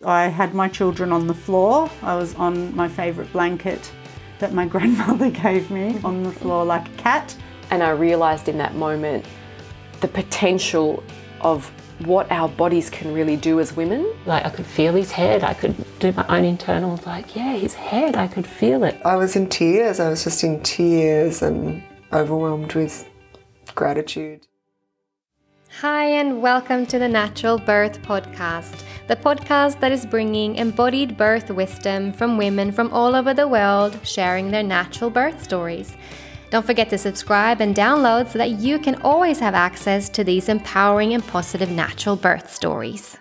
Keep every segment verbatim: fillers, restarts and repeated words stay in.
I had my children on the floor. I was on my favourite blanket that my grandmother gave me on the floor like a cat. And I realised in that moment the potential of what our bodies can really do as women. Like I could feel his head, I could do my own internal, like, yeah, his head, I could feel it. I was in tears, I was just in tears and overwhelmed with gratitude. Hi and welcome to the Natural Birth Podcast, the podcast that is bringing embodied birth wisdom from women from all over the world sharing their natural birth stories. Don't forget to subscribe and download so that you can always have access to these empowering and positive natural birth stories.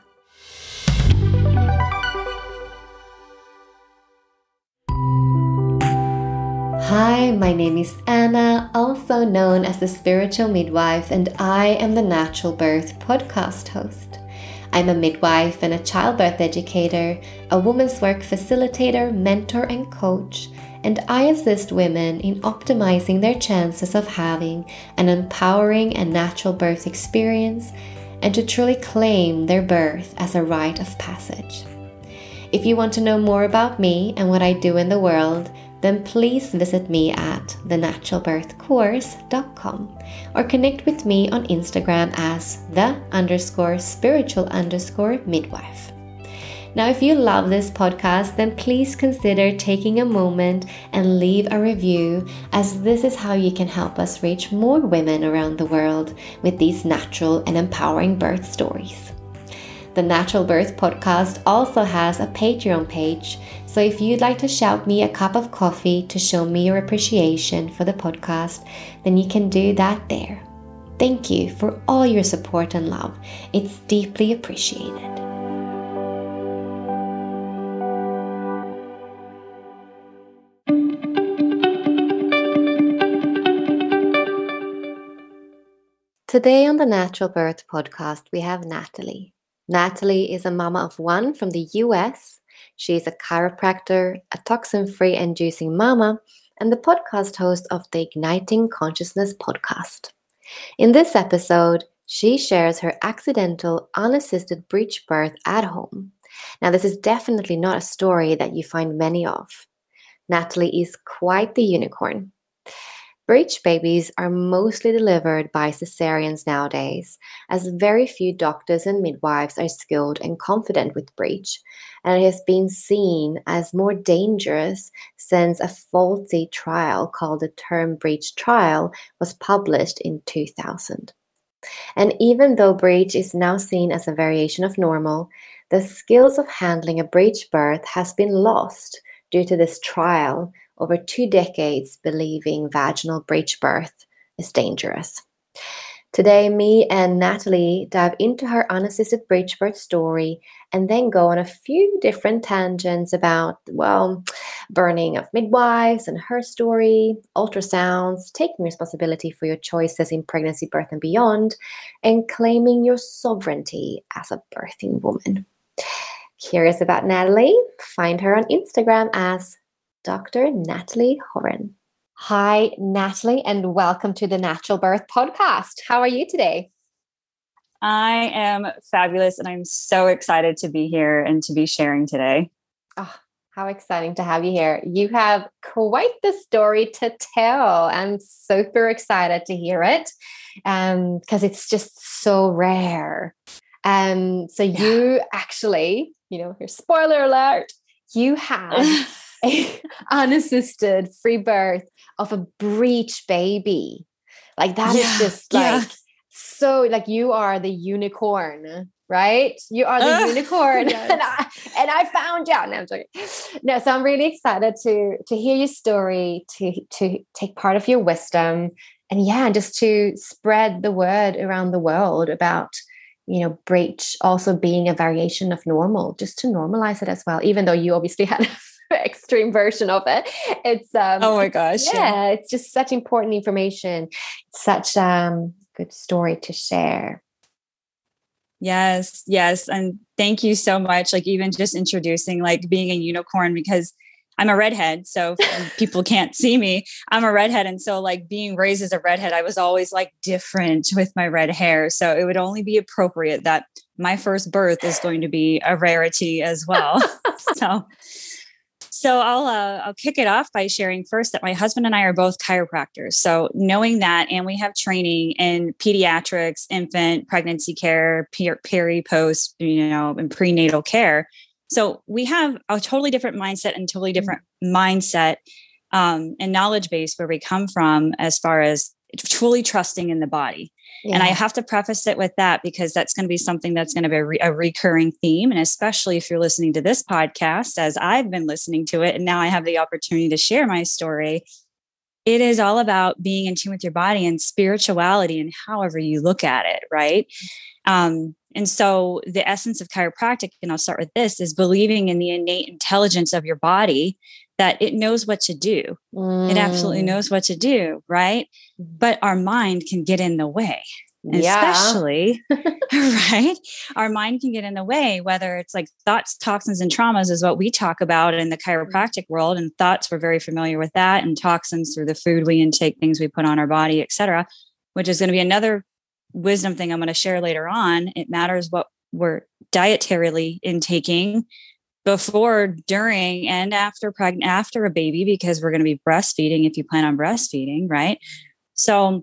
Hi, my name is Anna, also known as the Spiritual Midwife, and I am the Natural Birth Podcast host. I'm a midwife and a childbirth educator, a women's work facilitator, mentor, and coach, and I assist women in optimizing their chances of having an empowering and natural birth experience and to truly claim their birth as a rite of passage. If you want to know more about me and what I do in the world, then please visit me at the natural birth course dot com or connect with me on Instagram as the underscore spiritual underscore midwife. Now, if you love this podcast, then please consider taking a moment and leave a review, as this is how you can help us reach more women around the world with these natural and empowering birth stories. The Natural Birth Podcast also has a Patreon page, so if you'd like to shout me a cup of coffee to show me your appreciation for the podcast, then you can do that there. Thank you for all your support and love. It's deeply appreciated. Today on the Natural Birth Podcast, we have Natalie. Natalie is a mama of one from the U S. She is a chiropractor, a toxin-free and juicing mama, and the podcast host of the Igniting Consciousness podcast. In this episode, she shares her accidental, unassisted breech birth at home. Now, this is definitely not a story that you find many of. Natalie is quite the unicorn. Breech babies are mostly delivered by cesareans nowadays, as very few doctors and midwives are skilled and confident with breech, and it has been seen as more dangerous since a faulty trial called the Term Breech Trial was published in two thousand. And even though breech is now seen as a variation of normal, the skills of handling a breech birth has been lost due to this trial over two decades believing vaginal breech birth is dangerous. Today, me and Natalie dive into her unassisted breech birth story and then go on a few different tangents about, well, burning of midwives and her story, ultrasounds, taking responsibility for your choices in pregnancy, birth, and beyond, and claiming your sovereignty as a birthing woman. Curious about Natalie? Find her on Instagram as Doctor Natalie Horan. Hi, Natalie, and welcome to the Natural Birth Podcast. How are you today? I am fabulous, and I'm so excited to be here and to be sharing today. Oh, how exciting to have you here. You have quite the story to tell. I'm super excited to hear it um, because it's just so rare. Um, so yeah. You actually, you know, your spoiler alert, you have a unassisted free birth of a breech baby. Like that yeah, is just like yeah. so like you are the unicorn, right? You are the uh, unicorn. Yes. and I and I found you. No, I'm joking. No, so I'm really excited to to hear your story, to to take part of your wisdom, and yeah, just to spread the word around the world about, you know, breech also being a variation of normal, just to normalize it as well, even though you obviously had extreme version of it. It's um oh my gosh yeah, yeah it's just such important information, such um good story to share. Yes yes and thank you so much, like even just introducing like being a unicorn, because I'm a redhead, so people can't see me. I'm a redhead. And so like being raised as a redhead, I was always like different with my red hair. So it would only be appropriate that my first birth is going to be a rarity as well. so, so I'll, uh, I'll kick it off by sharing first that my husband and I are both chiropractors. So knowing that, and we have training in pediatrics, infant, pregnancy care, per- peri, post, you know, and prenatal care. So we have a totally different mindset and totally different mm-hmm. mindset um, and knowledge base where we come from as far as truly trusting in the body. Yeah. And I have to preface it with that because that's going to be something that's going to be a, re- a recurring theme. And especially if you're listening to this podcast, as I've been listening to it, and now I have the opportunity to share my story, it is all about being in tune with your body and spirituality and however you look at it, right? Um, and so the essence of chiropractic, and I'll start with this, is believing in the innate intelligence of your body, that it knows what to do. Mm. It absolutely knows what to do, right? But our mind can get in the way. Yeah. Especially, right? Our mind can get in the way, whether it's like thoughts, toxins, and traumas is what we talk about in the chiropractic world. And thoughts, we're very familiar with that. And toxins through the food we intake, things we put on our body, et cetera, which is going to be another wisdom thing I'm going to share later on. It matters what we're dietarily intaking before, during, and after pregnant, after a baby, because we're going to be breastfeeding if you plan on breastfeeding, right? So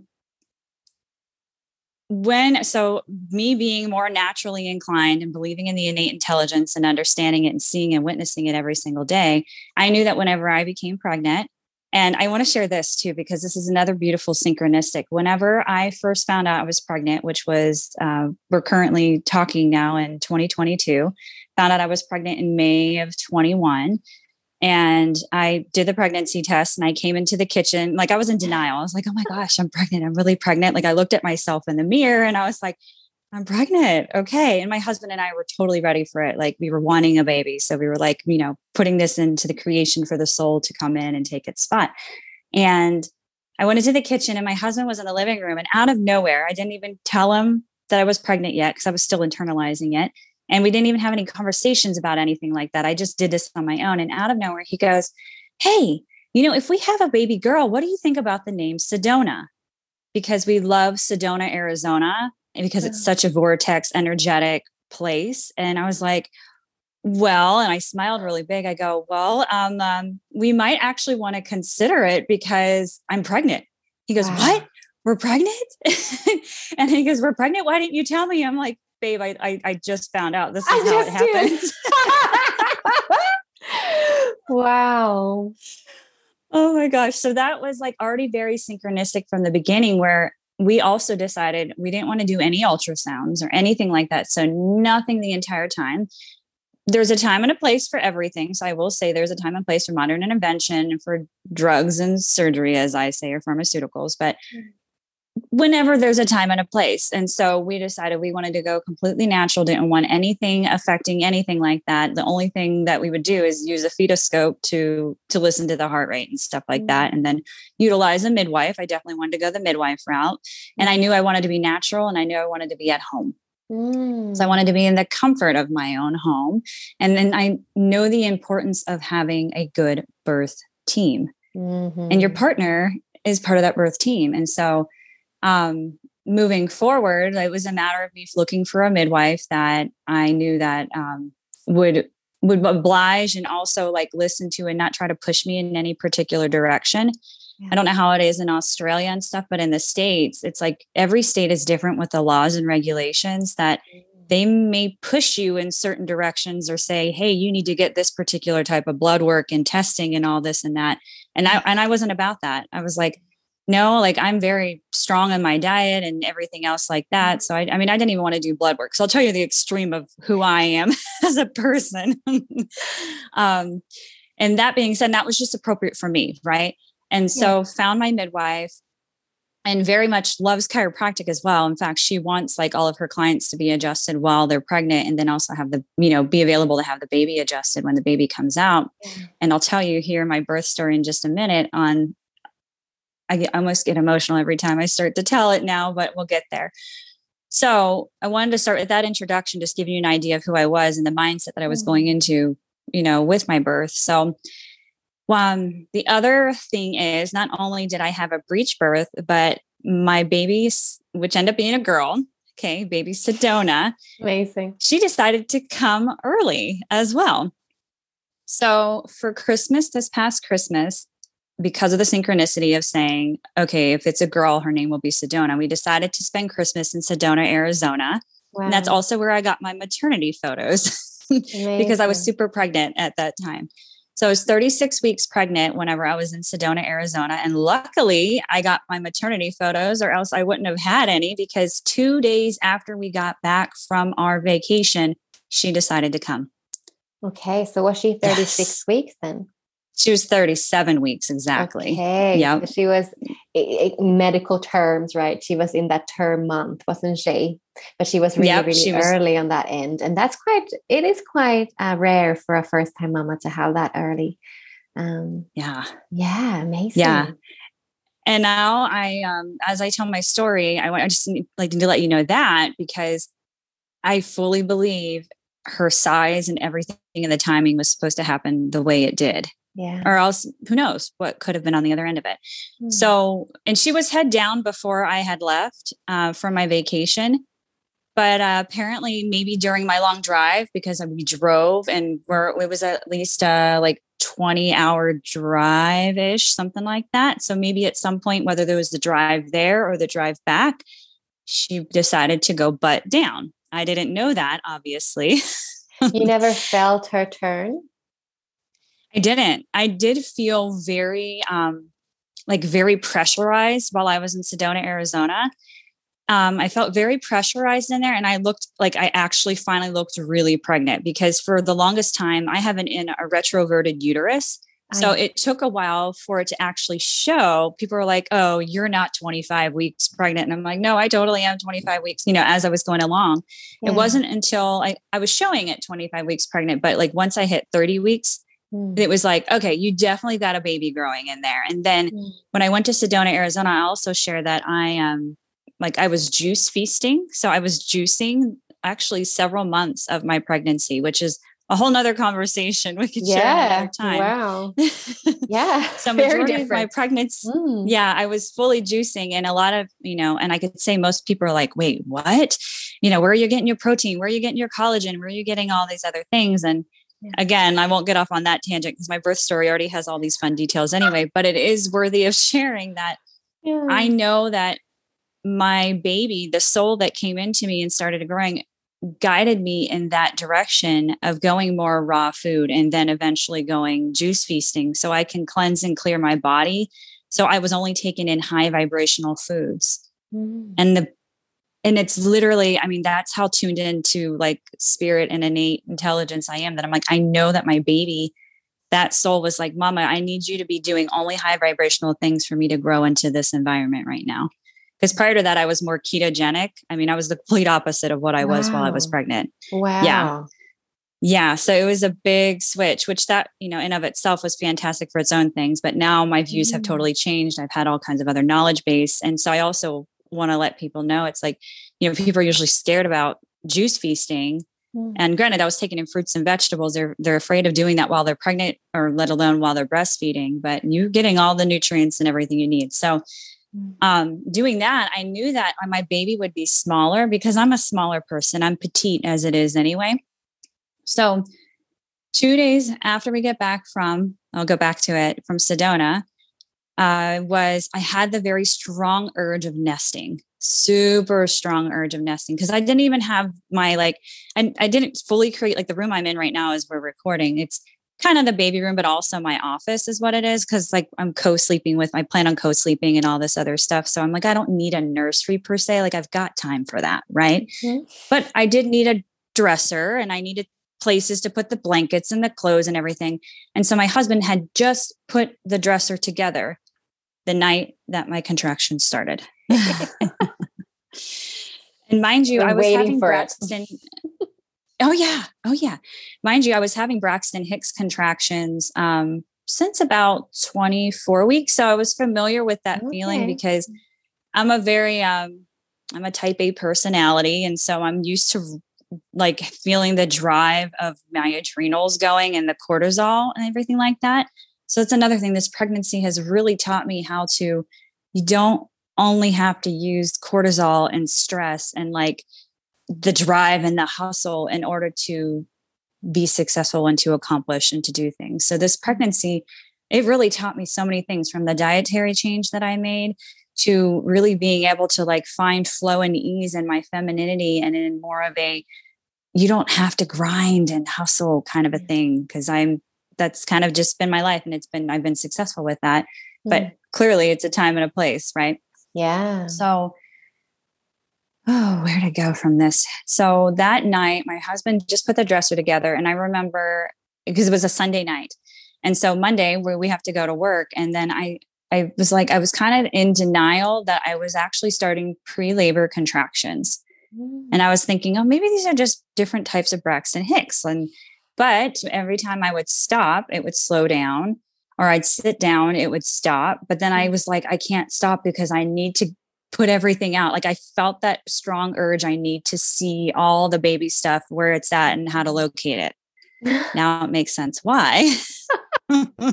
when, so me being more naturally inclined and believing in the innate intelligence and understanding it and seeing and witnessing it every single day, I knew that whenever I became pregnant, and I want to share this too, because this is another beautiful synchronistic. Whenever I first found out I was pregnant, which was, uh, we're currently talking now in twenty twenty-two, found out I was pregnant in May of twenty-one. And I did the pregnancy test and I came into the kitchen. Like I was in denial. I was like, oh my gosh, I'm pregnant. I'm really pregnant. Like I looked at myself in the mirror and I was like, I'm pregnant. Okay. And my husband and I were totally ready for it. Like we were wanting a baby. So we were like, you know, putting this into the creation for the soul to come in and take its spot. And I went into the kitchen and my husband was in the living room, and out of nowhere, I didn't even tell him that I was pregnant yet because I was still internalizing it. And we didn't even have any conversations about anything like that. I just did this on my own. And out of nowhere, he goes, hey, you know, if we have a baby girl, what do you think about the name Sedona? Because we love Sedona, Arizona, because it's such a vortex, energetic place. And I was like, well, and I smiled really big. I go, well, um, um, we might actually want to consider it because I'm pregnant. He goes, wow. What? We're pregnant? And he goes, we're pregnant? Why didn't you tell me? I'm like, babe, I, I, I just found out this is I how it happened. Wow. Oh my gosh. So that was like already very synchronistic from the beginning, where we also decided we didn't want to do any ultrasounds or anything like that. So nothing the entire time. There's a time and a place for everything. So I will say there's a time and place for modern intervention, for drugs and surgery, as I say, or pharmaceuticals. But whenever there's a time and a place. And so we decided we wanted to go completely natural, didn't want anything affecting anything like that. The only thing that we would do is use a fetoscope to, to listen to the heart rate and stuff like mm-hmm. that. And then utilize a midwife. I definitely wanted to go the midwife route. Mm-hmm. And I knew I wanted to be natural, and I knew I wanted to be at home. Mm. So I wanted to be in the comfort of my own home. And then I know the importance of having a good birth team. Mm-hmm. And your partner is part of that birth team. And so Um, moving forward, it was a matter of me looking for a midwife that I knew that um, would would oblige and also like listen to and not try to push me in any particular direction. Yeah. I don't know how it is in Australia and stuff, but in the States, it's like every state is different with the laws and regulations that they may push you in certain directions or say, hey, you need to get this particular type of blood work and testing and all this and that. And I and I wasn't about that. I was like, no, like I'm very strong on my diet and everything else like that. So I, I mean, I didn't even want to do blood work. So I'll tell you the extreme of who I am as a person. um, and that being said, that was just appropriate for me. Right. And so yeah. found my midwife, and very much loves chiropractic as well. In fact, she wants like all of her clients to be adjusted while they're pregnant, and then also have the, you know, be available to have the baby adjusted when the baby comes out. Yeah. And I'll tell you here my birth story in just a minute on, I, get, I almost get emotional every time I start to tell it now, but we'll get there. So I wanted to start with that introduction, just give you an idea of who I was and the mindset that I was mm-hmm. going into, you know, with my birth. So um, the other thing is, not only did I have a breech birth, but my baby, which ended up being a girl, okay, baby Sedona, Amazing. she decided to come early as well. So for Christmas, this past Christmas, because of the synchronicity of saying, okay, if it's a girl, her name will be Sedona, we decided to spend Christmas in Sedona, Arizona. Wow. And that's also where I got my maternity photos because I was super pregnant at that time. So I was thirty-six weeks pregnant whenever I was in Sedona, Arizona. And luckily I got my maternity photos, or else I wouldn't have had any, because two days after we got back from our vacation, she decided to come. Okay. So was she thirty-six Yes. weeks then? She was thirty-seven weeks exactly. Okay. Yeah. So she was, i- i- medical terms, right? She was in that term month, wasn't she? But she was really, Yep, really she was- early on that end. And that's quite, it is quite uh, rare for a first time mama to have that early. Um, Yeah. yeah. Amazing. Yeah. And now I, um, as I tell my story, I want, I just need, like to let you know that, because I fully believe her size and everything and the timing was supposed to happen the way it did. Yeah. Or else who knows what could have been on the other end of it. Mm. So, and she was head down before I had left uh, for my vacation. But uh, apparently maybe during my long drive, because we drove and we're, it was at least uh, like twenty hour drive ish, something like that. So maybe at some point, whether there was the drive there or the drive back, she decided to go butt down. I didn't know that, obviously. You never felt her turn? I didn't. I did feel very, um, like very pressurized while I was in Sedona, Arizona. Um, I felt very pressurized in there, and I looked like I actually finally looked really pregnant, because for the longest time I have an in a retroverted uterus. So I- it took a while for it to actually show. People were like, "Oh, you're not twenty-five weeks pregnant." And I'm like, "No, I totally am twenty-five weeks." You know, as I was going along, Yeah. it wasn't until I, I was showing at twenty-five weeks pregnant, but like once I hit thirty weeks, Mm. it was like, okay, you definitely got a baby growing in there. And then Mm. when I went to Sedona, Arizona, I also shared that I um like I was juice feasting. So I was juicing actually several months of my pregnancy, which is a whole nother conversation we could share Yeah. another time. Wow. Yeah. So Very majority of my different. pregnancy, Mm. yeah, I was fully juicing, and a lot of, you know, and I could say most people are like, wait, what? You know, where are you getting your protein? Where are you getting your collagen? Where are you getting all these other things? And Yeah. again, I won't get off on that tangent because my birth story already has all these fun details anyway, but it is worthy of sharing that Yeah. I know that my baby, the soul that came into me and started growing, guided me in that direction of going more raw food and then eventually going juice feasting so I can cleanse and clear my body. So I was only taking in high vibrational foods. Mm. And the and it's literally, I mean, that's how tuned into like spirit and innate intelligence I am, that I'm like, I know that my baby, that soul was like, Mama, I need you to be doing only high vibrational things for me to grow into this environment right now. Because prior to that, I was more ketogenic. I mean, I was the complete opposite of what I was while I was Wow. pregnant. Wow. Yeah. Yeah. So it was a big switch, which that, you know, in of itself was fantastic for its own things. But now my views have Mm. totally changed. I've had all kinds of other knowledge base. And so I also want to let people know, it's like, you know, people are usually scared about juice feasting. Mm. And granted, I was taking in fruits and vegetables. They're they're afraid of doing that while they're pregnant, or let alone while they're breastfeeding, but you're getting all the nutrients and everything you need. So Mm. um, doing that, I knew that my baby would be smaller because I'm a smaller person. I'm petite as it is anyway. So two days after we get back from, I'll go back to it, from Sedona, uh, was I had the very strong urge of nesting, super strong urge of nesting. Cause I didn't even have my, like, I, I didn't fully create, like the room I'm in right now as we're recording. It's kind of the baby room, but also my office is what it is. Cause like I'm co-sleeping with, I plan on co-sleeping and all this other stuff. So I'm like, I don't need a nursery per se. Like I've got time for that. Right. Mhm. But I did need a dresser, and I needed places to put the blankets and the clothes and everything. And so my husband had just put the dresser together the night that my contractions started. And mind you, We're I was waiting having for it. Braxton. Oh yeah. Oh yeah. Mind you, I was having Braxton Hicks contractions um, since about twenty-four weeks. So I was familiar with that feeling Okay. because I'm a very, um, I'm a type A personality. And so I'm used to like feeling the drive of my adrenals going and the cortisol and everything like that. So it's another thing. This pregnancy has really taught me how to, you don't only have to use cortisol and stress and like the drive and the hustle in order to be successful and to accomplish and to do things. So this pregnancy, it really taught me so many things, from the dietary change that I made to really being able to like find flow and ease in my femininity and in more of a, you don't have to grind and hustle kind of a thing. Cause I'm, that's kind of just been my life, and it's been, I've been successful with that, but Mm. clearly it's a time and a place. Right. Yeah. So, oh, where to go from this? So that night, my husband just put the dresser together, and I remember, because it was a Sunday night. And so Monday, where we have to go to work. And then I, I was like, I was kind of in denial that I was actually starting pre-labor contractions. Mm. And I was thinking, oh, maybe these are just different types of Braxton Hicks. And, but every time I would stop, it would slow down, or I'd sit down, it would stop. But then I was like, I can't stop because I need to put everything out. Like I felt that strong urge. I need to see all the baby stuff, where it's at and how to locate it. Now it makes sense why. Wow.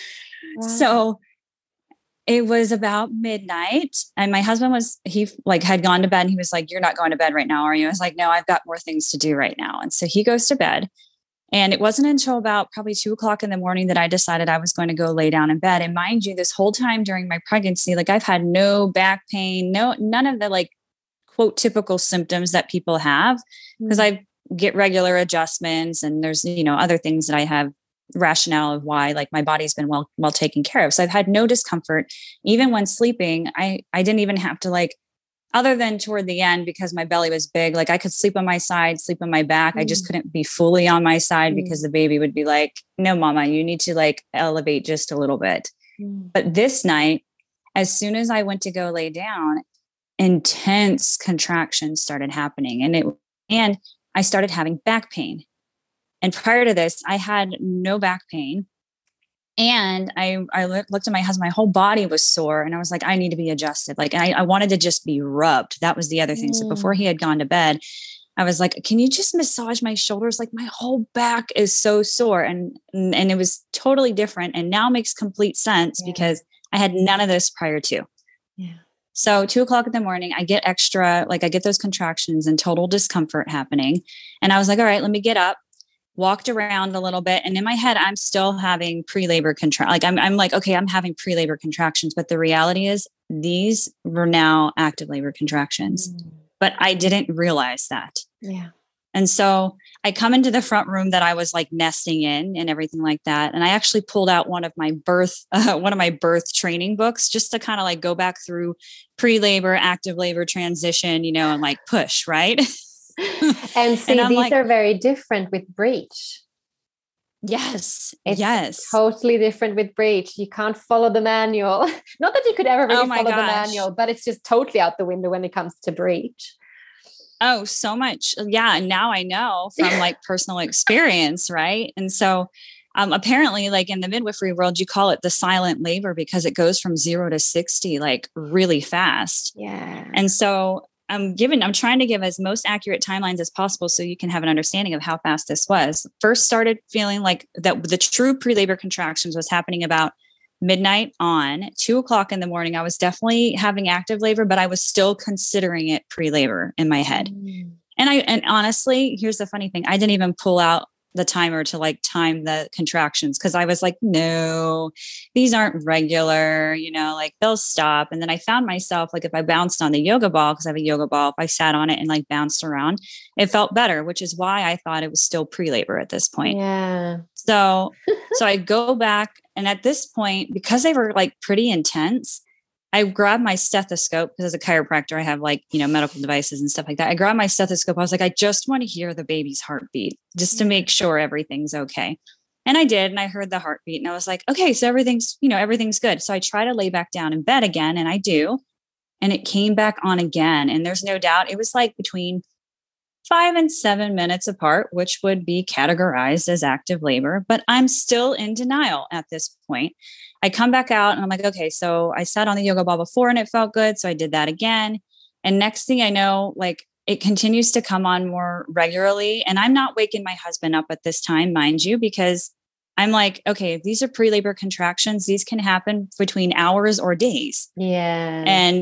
So it was about midnight, and my husband was, he like had gone to bed, and he was like, you're not going to bed right now, are you? I was like, no, I've got more things to do right now. And so he goes to bed, and it wasn't until about probably two o'clock in the morning that I decided I was going to go lay down in bed. And mind you, this whole time during my pregnancy, like I've had no back pain, no, none of the like quote typical symptoms that people have, because I get regular adjustments, and there's, you know, other things that I have rationale of why, like my body's been well, well taken care of. So I've had no discomfort. Even when sleeping, I, I didn't even have to like, other than toward the end, because my belly was big, like I could sleep on my side, sleep on my back. Mm. I just couldn't be fully on my side mm. because the baby would be like, no, mama, you need to like elevate just a little bit. Mm. But this night, as soon as I went to go lay down, intense contractions started happening. And it, and I started having back pain. And prior to this, I had no back pain. And I, I looked at my husband, my whole body was sore, and I was like, I need to be adjusted. Like I, I wanted to just be rubbed. That was the other thing. Mm. So before he had gone to bed, I was like, can you just massage my shoulders? Like my whole back is so sore. And, and it was totally different. And now makes complete sense yeah. because I had none of this prior to. Yeah. So two o'clock in the morning, I get extra, like I get those contractions and total discomfort happening. And I was like, all right, let me get up. Walked around a little bit, and in my head, I'm still having pre-labor contract. Like I'm, I'm like, okay, I'm having pre-labor contractions, but the reality is these were now active labor contractions, mm. but I didn't realize that. Yeah. And so I come into the front room that I was like nesting in and everything like that. And I actually pulled out one of my birth, uh, one of my birth training books, just to kind of like go back through pre-labor, active labor transition, you know, and like push, right? And see, and these like, are very different with breech. Yes. It's yes. totally different with breech. You can't follow the manual. Not that you could ever really oh follow gosh. the manual, but it's just totally out the window when it comes to breech. Oh, so much. Yeah. And now I know from like personal experience. Right. And so um, apparently like in the midwifery world, you call it the silent labor because it goes from zero to sixty, like really fast. Yeah. And so I'm giving, I'm trying to give as most accurate timelines as possible so you can have an understanding of how fast this was. First started feeling like that the true pre-labor contractions was happening about midnight on. Two o'clock in the morning. I was definitely having active labor, but I was still considering it pre-labor in my head. Mm. And I, and honestly, here's the funny thing. I didn't even pull out the timer to like time the contractions, because I was like, no, these aren't regular, you know, like they'll stop. And then I found myself like if I bounced on the yoga ball, because I have a yoga ball, if I sat on it and like bounced around, it felt better, which is why I thought it was still pre-labor at this point. Yeah. So, so I go back, and at this point, because they were like pretty intense, I grabbed my stethoscope, because as a chiropractor, I have like, you know, medical devices and stuff like that. I grabbed my stethoscope. I was like, I just want to hear the baby's heartbeat just to make sure everything's okay. And I did. And I heard the heartbeat, and I was like, okay, so everything's, you know, everything's good. So I try to lay back down in bed again, and I do. And it came back on again. And there's no doubt it was like between five and seven minutes apart, which would be categorized as active labor, but I'm still in denial at this point. I come back out and I'm like, okay, so I sat on the yoga ball before and it felt good. So I did that again. And next thing I know, like it continues to come on more regularly. And I'm not waking my husband up at this time, mind you, because I'm like, okay, if these are pre-labor contractions, these can happen between hours or days. Yeah. And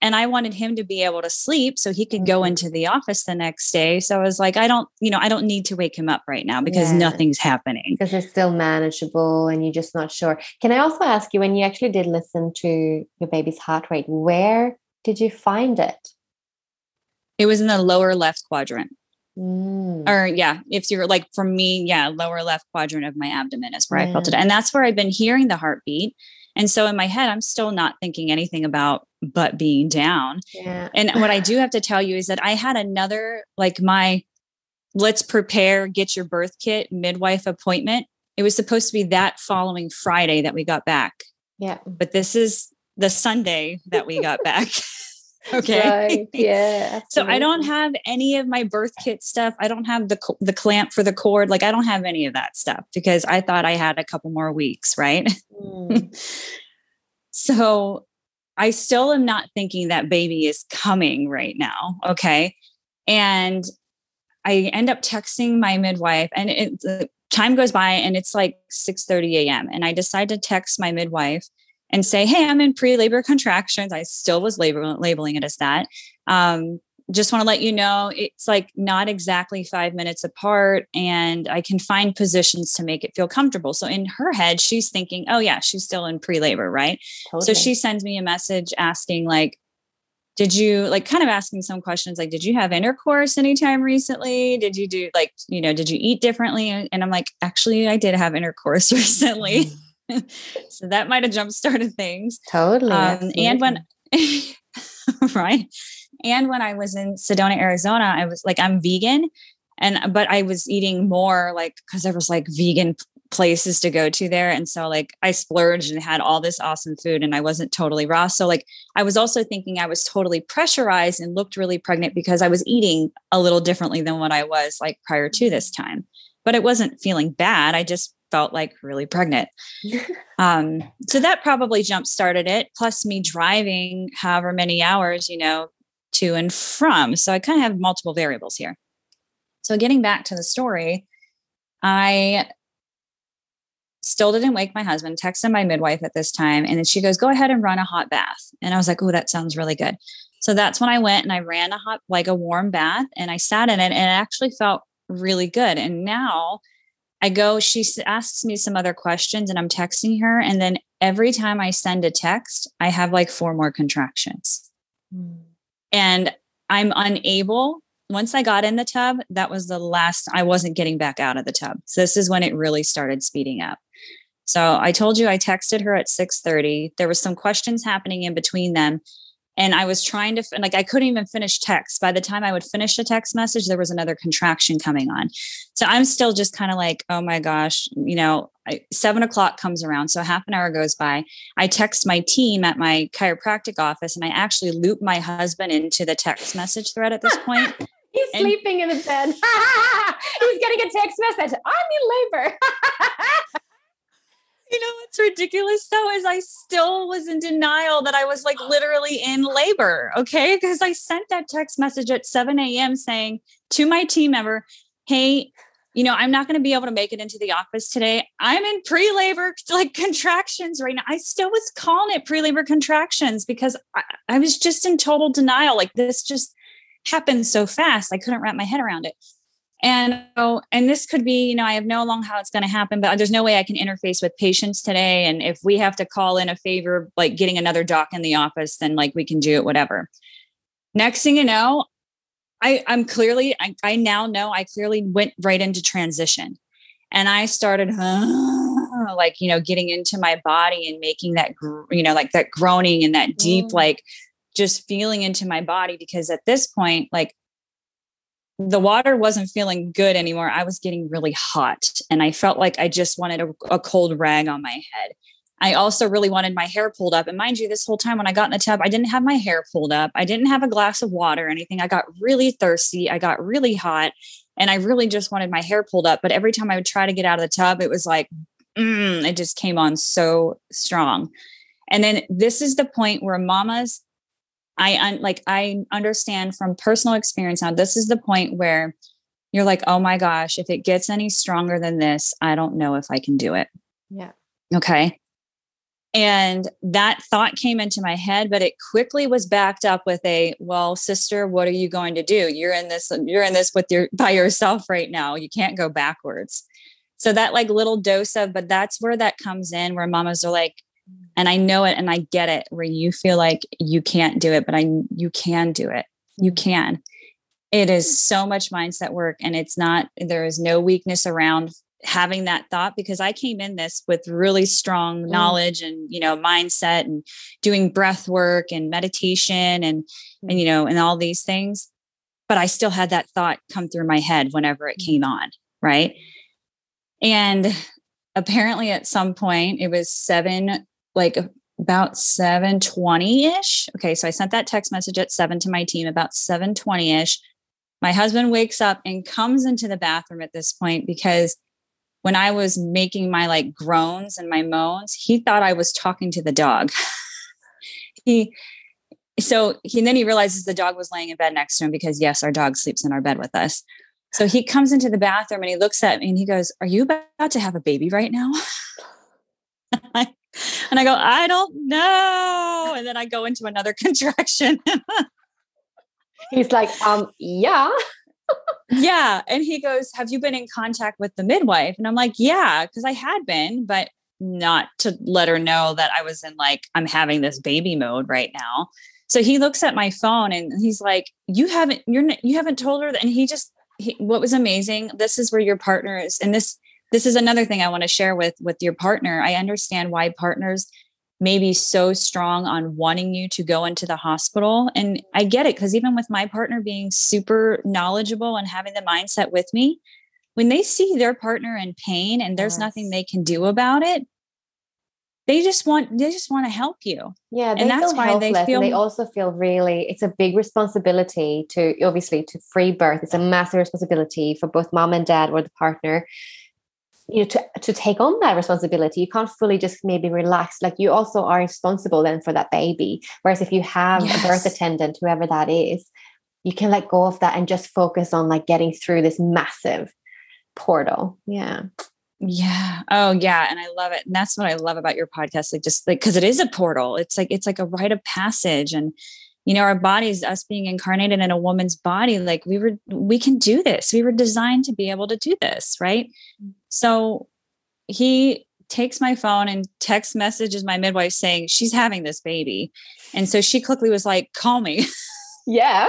And I wanted him to be able to sleep so he could go into the office the next day. So I was like, I don't, you know, I don't need to wake him up right now because Yeah. nothing's happening. Because it's still manageable and you're just not sure. Can I also ask you, when you actually did listen to your baby's heart rate, where did you find it? It was in the lower left quadrant. Mm. Or yeah, if you're like, for me, yeah, lower left quadrant of my abdomen is where Yeah. I felt it. And that's where I've been hearing the heartbeat. And so in my head, I'm still not thinking anything about butt being down. Yeah. And what I do have to tell you is that I had another, like my, let's prepare, get your birth kit midwife appointment. It was supposed to be that following Friday that we got back. Yeah. But this is the Sunday that we got back. Okay. Right. Yeah. So I don't absolutely. have any of my birth kit stuff. I don't have the c- the clamp for the cord. Like I don't have any of that stuff because I thought I had a couple more weeks, right? Mm. So I still am not thinking that baby is coming right now. Okay. And I end up texting my midwife, and it, the time goes by and it's like six thirty a.m. And I decide to text my midwife and say, hey, I'm in pre-labor contractions. I still was label- labeling it as that. Um, just want to let you know, it's like not exactly five minutes apart, and I can find positions to make it feel comfortable. So in her head, she's thinking, oh yeah, she's still in pre-labor, right? Totally. So she sends me a message asking like, did you like kind of asking some questions like, did you have intercourse anytime recently? Did you do like, you know, did you eat differently? And I'm like, actually, I did have intercourse recently. So that might have jump started things. Totally. Um, and when, absolutely. right. And when I was in Sedona, Arizona, I was like, I'm vegan. And, but I was eating more like, cause there was like vegan places to go to there. And so like I splurged and had all this awesome food and I wasn't totally raw. So like, I was also thinking I was totally pressurized and looked really pregnant because I was eating a little differently than what I was like prior to this time, but it wasn't feeling bad. I just felt like really pregnant. Um, so that probably jump started it. Plus me driving however many hours, you know, to and from. So I kind of have multiple variables here. So getting back to the story, I still didn't wake my husband, texted my midwife at this time. And then she goes, go ahead and run a hot bath. And I was like, oh, that sounds really good. So that's when I went and I ran a hot, like a warm bath, and I sat in it and it actually felt really good. And now I go, she asks me some other questions and I'm texting her. And then every time I send a text, I have like four more contractions. Mm. And I'm unable, once I got in the tub, that was the last, I wasn't getting back out of the tub. So this is when it really started speeding up. So I told you I texted her at six thirty. There was some questions happening in between them. And I was trying to, like, I couldn't even finish text. By the time I would finish a text message, there was another contraction coming on. So I'm still just kind of like, oh my gosh, you know, I, seven o'clock comes around. So half an hour goes by. I text my team at my chiropractic office and I actually loop my husband into the text message thread at this point. He's And- sleeping in the bed. He's getting a text message. I'm in labor. You know what's ridiculous though is I still was in denial that I was like literally in labor. Okay. Because I sent that text message at seven a.m. saying to my team member, hey, you know, I'm not going to be able to make it into the office today. I'm in pre-labor like contractions right now. I still was calling it pre-labor contractions because I, I was just in total denial. Like this just happened so fast. I couldn't wrap my head around it. And, oh, and this could be, you know, I have no long how it's going to happen, but there's no way I can interface with patients today. And if we have to call in a favor, like getting another doc in the office, then like we can do it, whatever. Next thing you know, I, I'm clearly, I, I now know I clearly went right into transition and I started uh, like, you know, getting into my body and making that, you know, like that groaning and that deep, Mm. like just feeling into my body, because at this point, like, the water wasn't feeling good anymore. I was getting really hot and I felt like I just wanted a, a cold rag on my head. I also really wanted my hair pulled up. And mind you, this whole time when I got in the tub, I didn't have my hair pulled up. I didn't have a glass of water or anything. I got really thirsty. I got really hot and I really just wanted my hair pulled up. But every time I would try to get out of the tub, it was like, mm, it just came on so strong. And then this is the point where mamas, I un- like, I understand from personal experience now, this is the point where you're like, oh my gosh, if it gets any stronger than this, I don't know if I can do it. Yeah. Okay. And that thought came into my head, but it quickly was backed up with a, well, sister, what are you going to do? You're in this, you're in this with your, by yourself right now. You can't go backwards. So that like little dose of, but that's where that comes in, where mamas are like, and I know it and I get it, where you feel like you can't do it, but I, you can do it. You can. It is so much mindset work, and it's not, there is no weakness around having that thought, because I came in this with really strong knowledge mm. and, you know, mindset and doing breath work and meditation and, mm. and, you know, and all these things. But I still had that thought come through my head whenever it came on. Right. And apparently at some point it was seven, like about seven twenty ish. Okay. So I sent that text message at seven to my team, about seven twenty ish. My husband wakes up and comes into the bathroom at this point, because when I was making my like groans and my moans, he thought I was talking to the dog. he, so he, and then he realizes the dog was laying in bed next to him, because yes, our dog sleeps in our bed with us. So he comes into the bathroom and he looks at me and he goes, "Are you about to have a baby right now?" and I go, "I don't know." And then I go into another contraction. He's like, um, yeah. Yeah. And he goes, "Have you been in contact with the midwife?" And I'm like, "Yeah," because I had been, but not to let her know that I was in like, I'm having this baby mode right now. So he looks at my phone and he's like, "You haven't, you're, you haven't told her that." And he just, he, what was amazing, this is where your partner is. And this, this is another thing I want to share with, with your partner. I understand why partners may be so strong on wanting you to go into the hospital. And I get it, because even with my partner being super knowledgeable and having the mindset with me, when they see their partner in pain and there's yes. nothing they can do about it, they just want, they just want to help you. Yeah. They and that's feel why helpless, they feel, and they also feel really, it's a big responsibility to, obviously, to free birth. It's a massive responsibility for both mom and dad or the partner, you know, to, to take on that responsibility. You can't fully just maybe relax. Like, you also are responsible then for that baby. Whereas if you have yes. a birth attendant, whoever that is, you can let go of that and just focus on like getting through this massive portal. Yeah. Yeah. Oh yeah. And I love it. And that's what I love about your podcast. Like, just like, cause it is a portal. It's like, it's like a rite of passage. And, you know, our bodies, us being incarnated in a woman's body, like we were, we can do this. We were designed to be able to do this. Right. So he takes my phone and text messages my midwife saying she's having this baby. And so she quickly was like, "Call me." Yeah.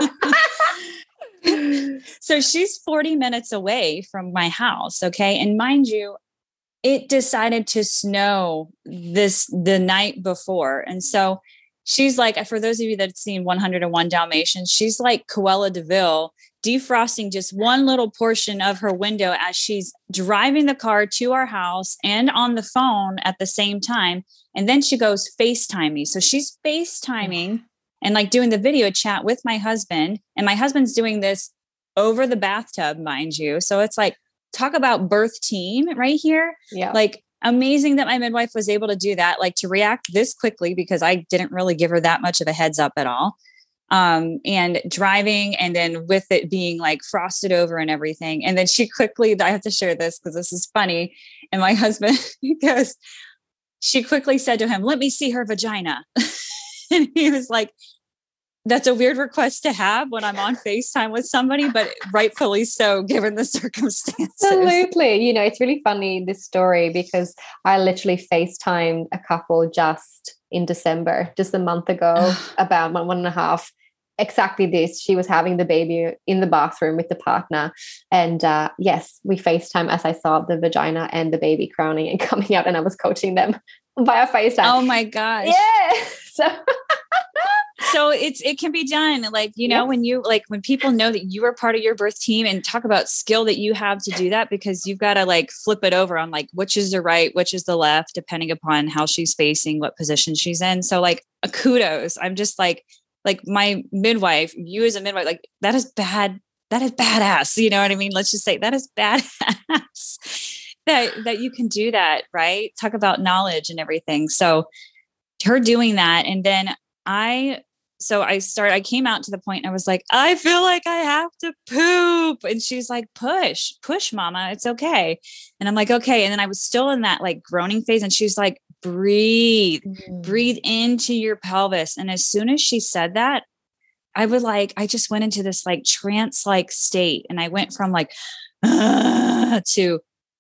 So she's forty minutes away from my house. Okay. And mind you, it decided to snow this, the night before. And so she's like, for those of you that have seen one oh one Dalmatians, she's like Cruella de Vil, defrosting just one little portion of her window as she's driving the car to our house and on the phone at the same time. And then she goes FaceTime me. So she's FaceTiming and like doing the video chat with my husband. And my husband's doing this over the bathtub, mind you. So it's like, talk about birth team right here. Yeah. Like, amazing that my midwife was able to do that, like to react this quickly, because I didn't really give her that much of a heads up at all. Um, and driving, and then with it being like frosted over and everything. And then she quickly, I have to share this because this is funny. And my husband, because she quickly said to him, "Let me see her vagina." And he was like, "That's a weird request to have when I'm on FaceTime with somebody," but rightfully so, given the circumstances. Absolutely. You know, it's really funny, this story, because I literally FaceTimed a couple just in December, just a month ago, about one, one and a half. Exactly this. She was having the baby in the bathroom with the partner. And uh, yes, we FaceTime as I saw the vagina and the baby crowning and coming out, and I was coaching them via FaceTime. Oh my gosh. Yeah. So... So it's, it can be done. Like, you know, yes. when you, like, when people know that you are part of your birth team, and talk about skill that you have to do that, because you've got to like flip it over on like, which is the right, which is the left, depending upon how she's facing, what position she's in. So like, a kudos. I'm just like, like my midwife, you as a midwife, like that is bad. That is badass. You know what I mean? Let's just say that is badass that, that you can do that. Right. Talk about knowledge and everything. So her doing that. And then I, So I started, I came out to the point and I was like, "I feel like I have to poop." And she's like, push, push, mama. It's okay. And I'm like, okay. And then I was still in that like groaning phase. And she's like, breathe, Mm. breathe into your pelvis. And as soon as she said that, I would like, I just went into this like trance-like state. And I went from like, uh, to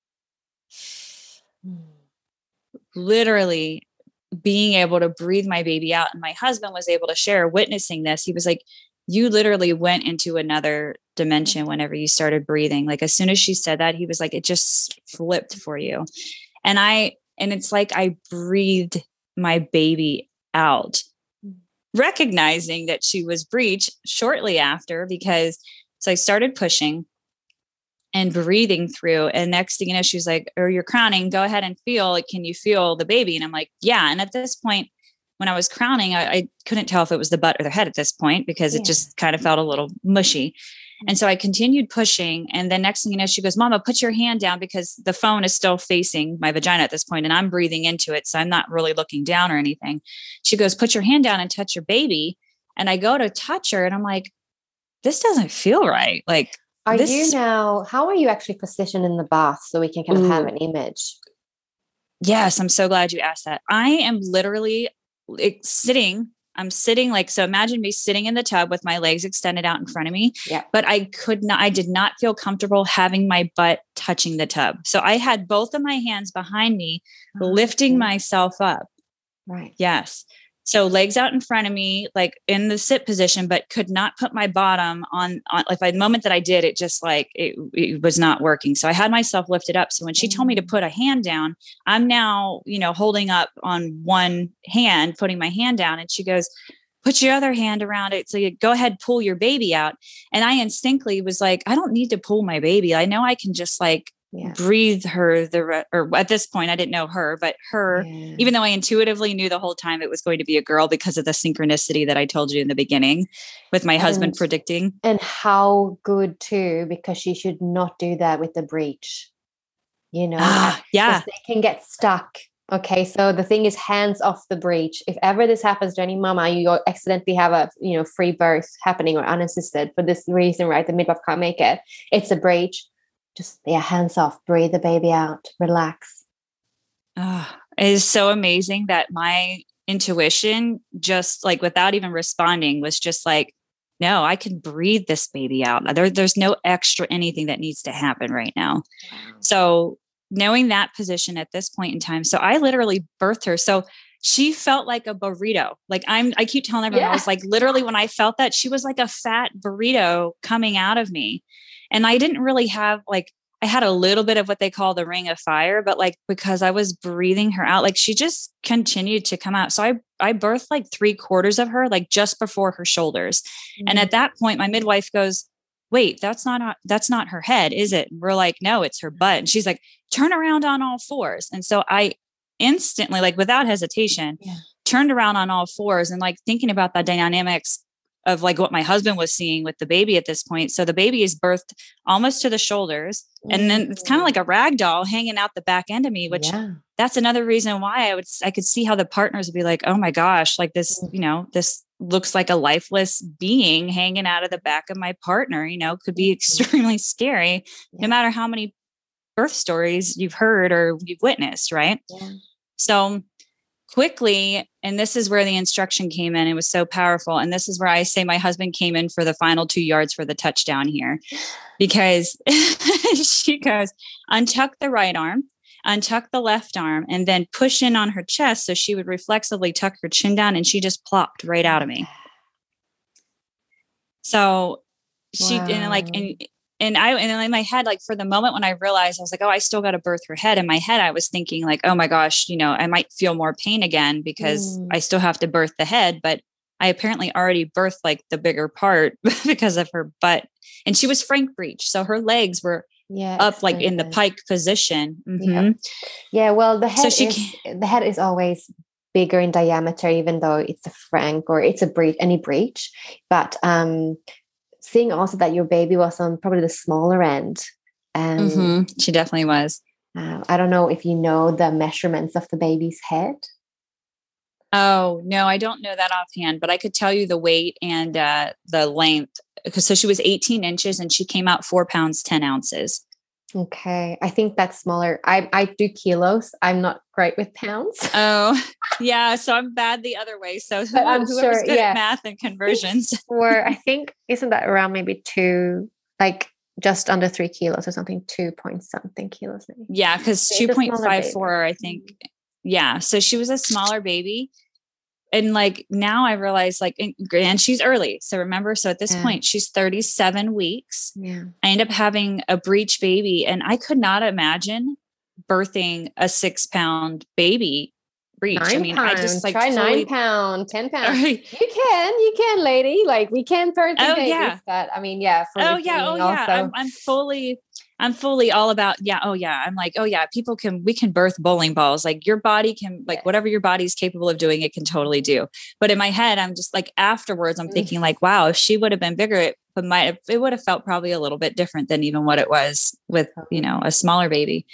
literally being able to breathe my baby out. And my husband was able to share witnessing this. He was like, you literally went into another dimension whenever you started breathing. Like as soon as she said that, he was like, it just flipped for you. And I, and it's like, I breathed my baby out, recognizing that she was breech shortly after, because so I started pushing and breathing through. And next thing you know, she was like, or you're crowning, go ahead and feel like, can you feel the baby? And I'm like, yeah. And at this point, when I was crowning, I, I couldn't tell if it was the butt or the head at this point, because Yeah. it just kind of felt a little mushy. And so I continued pushing. And then next thing you know, she goes, Mama, put your hand down, because the phone is still facing my vagina at this point, and I'm breathing into it. So I'm not really looking down or anything. She goes, put your hand down and touch your baby. And I go to touch her and I'm like, this doesn't feel right. Like, Are this- you now, how are you actually positioned in the bath so we can kind of have Ooh. an image? Yes, I'm so glad you asked that. I am literally like, sitting. I'm sitting like, so imagine me sitting in the tub with my legs extended out in front of me. Yeah. But I could not, I did not feel comfortable having my butt touching the tub. So I had both of my hands behind me, lifting Okay. myself up. Right. Yes. So legs out in front of me, like in the sit position, but could not put my bottom on, on like by the moment that I did, it just like, it, it was not working. So I had myself lifted up. So when she told me to put a hand down, I'm now, you know, holding up on one hand, putting my hand down. And she goes, put your other hand around it. So you go ahead, pull your baby out. And I instinctively was like, I don't need to pull my baby. I know I can just like Yeah. breathe her the, re- or at this point, I didn't know her, but her, Yeah. even though I intuitively knew the whole time it was going to be a girl because of the synchronicity that I told you in the beginning with my husband And- predicting. And how good too, because she should not do that with the breech. You know, Ah, yeah. 'cause they can get stuck. Okay, so the thing is, hands off the breech. If ever this happens to any mama, you accidentally have a you know free birth happening or unassisted for this reason, right? The midwife can't make it. It's a breech. Just yeah, hands off. Breathe the baby out. Relax. Oh, it is so amazing that my intuition, just like without even responding, was just like, no, I can breathe this baby out. There, there's no extra anything that needs to happen right now. So knowing that position at this point in time, so I literally birthed her. So she felt like a burrito. Like I'm, I keep telling everyone, Yeah. I was like, literally when I felt that, she was like a fat burrito coming out of me. And I didn't really have like, I had a little bit of what they call the ring of fire, but like, because I was breathing her out, like she just continued to come out. So I, I birthed like three quarters of her, like just before her shoulders. Mm-hmm. And at that point, my midwife goes, wait, that's not, that's not her head, is it? And we're like, no, it's her butt. And she's like, turn around on all fours. And so I instantly, like without hesitation, Yeah. turned around on all fours and like thinking about the dynamics of like what my husband was seeing with the baby at this point. So the baby is birthed almost to the shoulders. And then it's kind of like a rag doll hanging out the back end of me, which yeah. that's another reason why I would, I could see how the partners would be like, oh my gosh, like this, you know, this looks like a lifeless being hanging out of the back of my partner, you know, could be extremely scary, Yeah. no matter how many birth stories you've heard or you've witnessed. Right. Yeah. So quickly, and this is where the instruction came in. It was so powerful. And this is where I say my husband came in for the final two yards for the touchdown here, because she goes, untuck the right arm, untuck the left arm, and then push in on her chest. So she would reflexively tuck her chin down, and she just plopped right out of me. So she, Wow. and like, and, and I, and in my head, like for the moment when I realized, I was like, oh, I still got to birth her head. In my head, I was thinking like, oh my gosh, you know, I might feel more pain again because Mm. I still have to birth the head, but I apparently already birthed like the bigger part because of her butt. And she was frank breech. So her legs were Yeah. up like in the extended. pike position. Yeah. Mhm. Yeah, well, the So head she is the head is always bigger in diameter, even though it's a frank or it's a breech, any breech. But um, seeing also that your baby was on probably the smaller end. Um, Mhm. She definitely was. uh, I don't know if you know the measurements of the baby's head. Oh, no, I don't know that offhand, but I could tell you the weight and uh, the length. Because so she was eighteen inches and she came out four pounds, ten ounces. Okay. I think that's smaller. I, I do kilos. I'm not great with pounds. Oh, yeah. So I'm bad the other way. So But I'm whoever's sure, good yeah. at math and conversions. Or I think, isn't that around maybe two, like just under three kilos or something, two point something kilos maybe. Yeah, because She's a two point smaller five baby. four, I think. Yeah. So she was a smaller baby. And like now I realize like, and and she's early. So remember, so at this Yeah. point, she's thirty-seven weeks. Yeah. I end up having a breech baby, and I could not imagine birthing a six pound baby breech. Nine I mean, pounds. I just like try totally, nine pound, ten pounds. Right. You can, you can, lady. Like we can birth Oh, babies. yeah. But I mean, yeah. For Oh the yeah. Oh beginning yeah. also. I'm, I'm fully, I'm fully all about, yeah. Oh yeah. I'm like, oh yeah, people can, we can birth bowling balls. Like your body can, like Yes. whatever your body's capable of doing, it can totally do. But in my head, I'm just like, afterwards, I'm Mm. thinking like, wow, if she would have been bigger, it but might have, it would have felt probably a little bit different than even what it was with, you know, a smaller baby.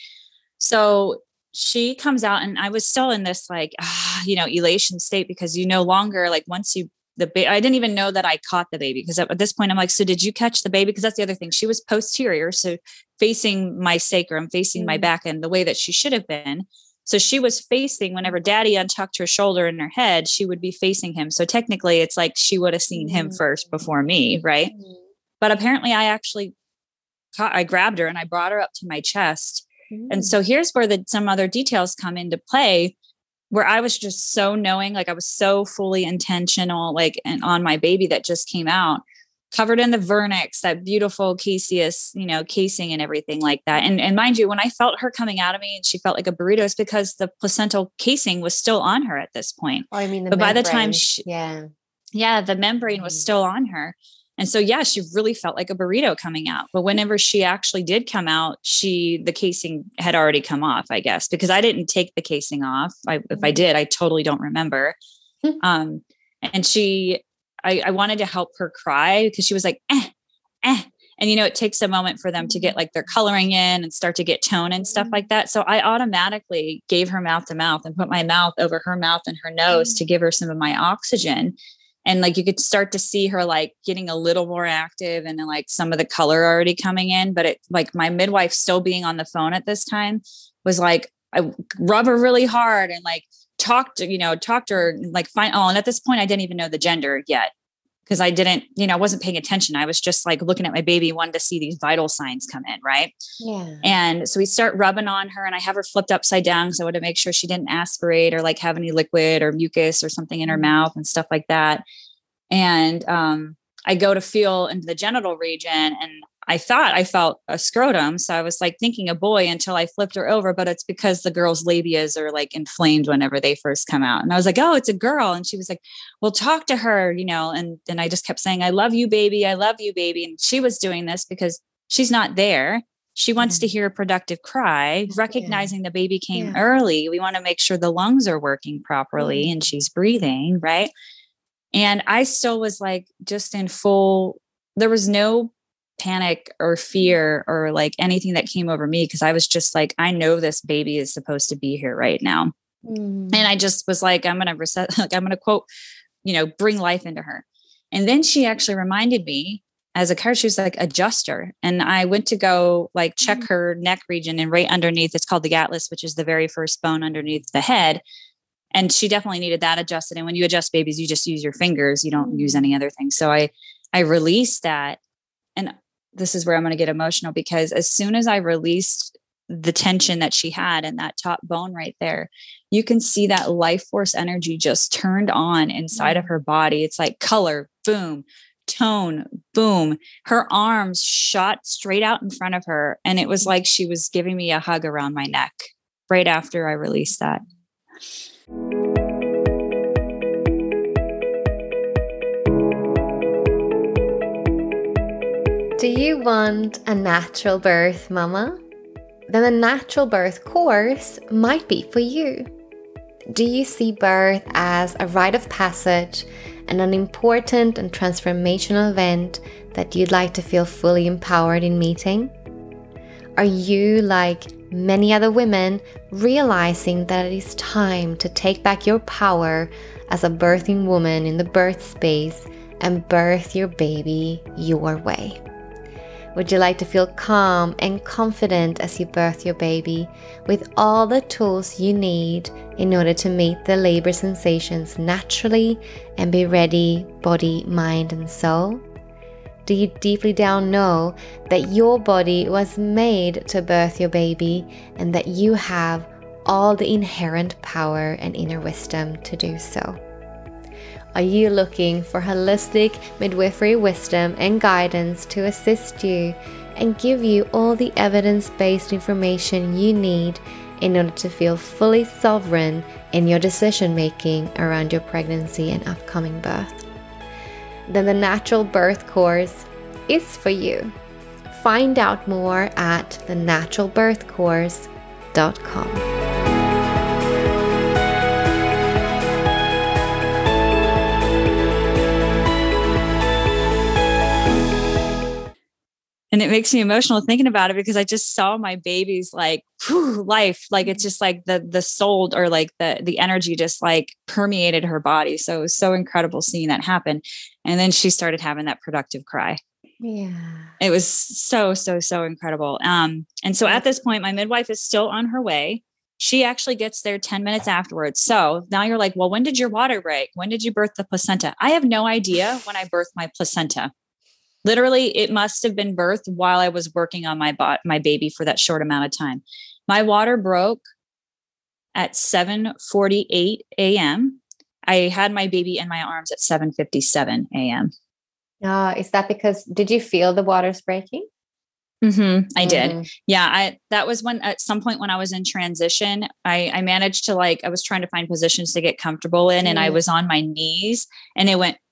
So she comes out, and I was still in this like, ah, you know, elation state, because you no longer like once you, the ba- I didn't even know that I caught the baby, because at this point I'm like, so did you catch the baby? Because that's the other thing. She was posterior. So facing my sacrum, facing my Mm. back end the way that she should have been. So she was facing, whenever daddy untucked her shoulder in her head, she would be facing him. So technically it's like she would have seen him Mm. first before me. Right. Mm. But apparently I actually caught, I grabbed her and I brought her up to my chest. And Mm. so here's where the, some other details come into play, where I was just so knowing, like I was so fully intentional, like and on my baby that just came out, covered in the vernix, that beautiful caseus, you know, casing and everything like that. And, and mind you, when I felt her coming out of me and she felt like a burrito, it's because the placental casing was still on her at this point. Oh, I mean, the But by the time membrane. she- yeah. Yeah, the membrane was Mm. still on her. And so, yeah, she really felt like a burrito coming out. But whenever she actually did come out, she, the casing had already come off, I guess, because I didn't take the casing off. I, if I did, I totally don't remember. Hmm. Um, and she, I, I wanted to help her cry, because she was like, eh, eh. And, you know, it takes a moment for them to get like their coloring in and start to get tone and stuff like that. So I automatically gave her mouth to mouth and put my mouth over her mouth and her nose to give her some of my oxygen. And like, you could start to see her like getting a little more active, and then like some of the color already coming in. But it, like my midwife still being on the phone at this time was like, I rub her really hard and like talk to, you know, talk to her and like find, oh, and at this point I didn't even know the gender yet, because I didn't, you know, I wasn't paying attention. I was just like looking at my baby, wanted to see these vital signs come in. Right. Yeah. And so we start rubbing on her, and I have her flipped upside down because I wanted to make sure she didn't aspirate or like have any liquid or mucus or something in her mouth and stuff like that. And um, I go to feel into the genital region, and I thought I felt a scrotum. So I was like thinking a boy until I flipped her over, but it's because the girl's labias are like inflamed whenever they first come out. And I was like, oh, it's a girl. And she was like, well, talk to her, you know, and then I just kept saying, I love you, baby. I love you, baby. And she was doing this because she's not there. She wants Mm. to hear a productive cry, recognizing the baby came Yeah. early. We want to make sure the lungs are working properly Mm. and she's breathing, right? And I still was like, just in full, there was no panic or fear or like anything that came over me, because I was just like, I know this baby is supposed to be here right now. Mm. And I just was like, I'm going to reset, like, I'm going to quote, you know, bring life into her. And then she actually reminded me, as a chiropractor, she was like, adjust her. And I went to go like check her neck region, and right underneath, it's called the atlas, which is the very first bone underneath the head. And she definitely needed that adjusted. And when you adjust babies, you just use your fingers. You don't use any other thing. So I, I released that. And this is where I'm going to get emotional, because as soon as I released the tension that she had in that top bone right there, you can see that life force energy just turned on inside of her body. It's like color, boom, tone, boom. Her arms shot straight out in front of her. And it was like she was giving me a hug around my neck right after I released that. Do you want a natural birth, mama? Then a natural birth course might be for you. Do you see birth as a rite of passage and an important and transformational event that you'd like to feel fully empowered in meeting? Are you, like many other women, realizing that it is time to take back your power as a birthing woman in the birth space and birth your baby your way? Would you like to feel calm and confident as you birth your baby with all the tools you need in order to meet the labor sensations naturally and be ready, body, mind, and soul? Do you deeply down know that your body was made to birth your baby and that you have all the inherent power and inner wisdom to do so? Are you looking for holistic midwifery wisdom and guidance to assist you and give you all the evidence-based information you need in order to feel fully sovereign in your decision making around your pregnancy and upcoming birth? Then the Natural Birth Course is for you. Find out more at the natural birth course dot com. And it makes me emotional thinking about it because I just saw my baby's like whew, life. Like it's just like the the soul or like the the energy just like permeated her body. So it was so incredible seeing that happen. And then she started having that productive cry. Yeah. It was so, so, so incredible. Um, and so at this point, my midwife is still on her way. She actually gets there ten minutes afterwards. So now you're like, well, when did your water break? When did you birth the placenta? I have no idea when I birthed my placenta. Literally, it must have been birthed while I was working on my bot, my baby for that short amount of time. My water broke at seven forty-eight a.m. I had my baby in my arms at seven fifty-seven a.m. Uh, is that because, did you feel the waters breaking? Mm-hmm, I Mhm. did. Yeah. I, that was when, at some point when I was in transition, I, I managed to like, I was trying to find positions to get comfortable in and I was on my knees and it went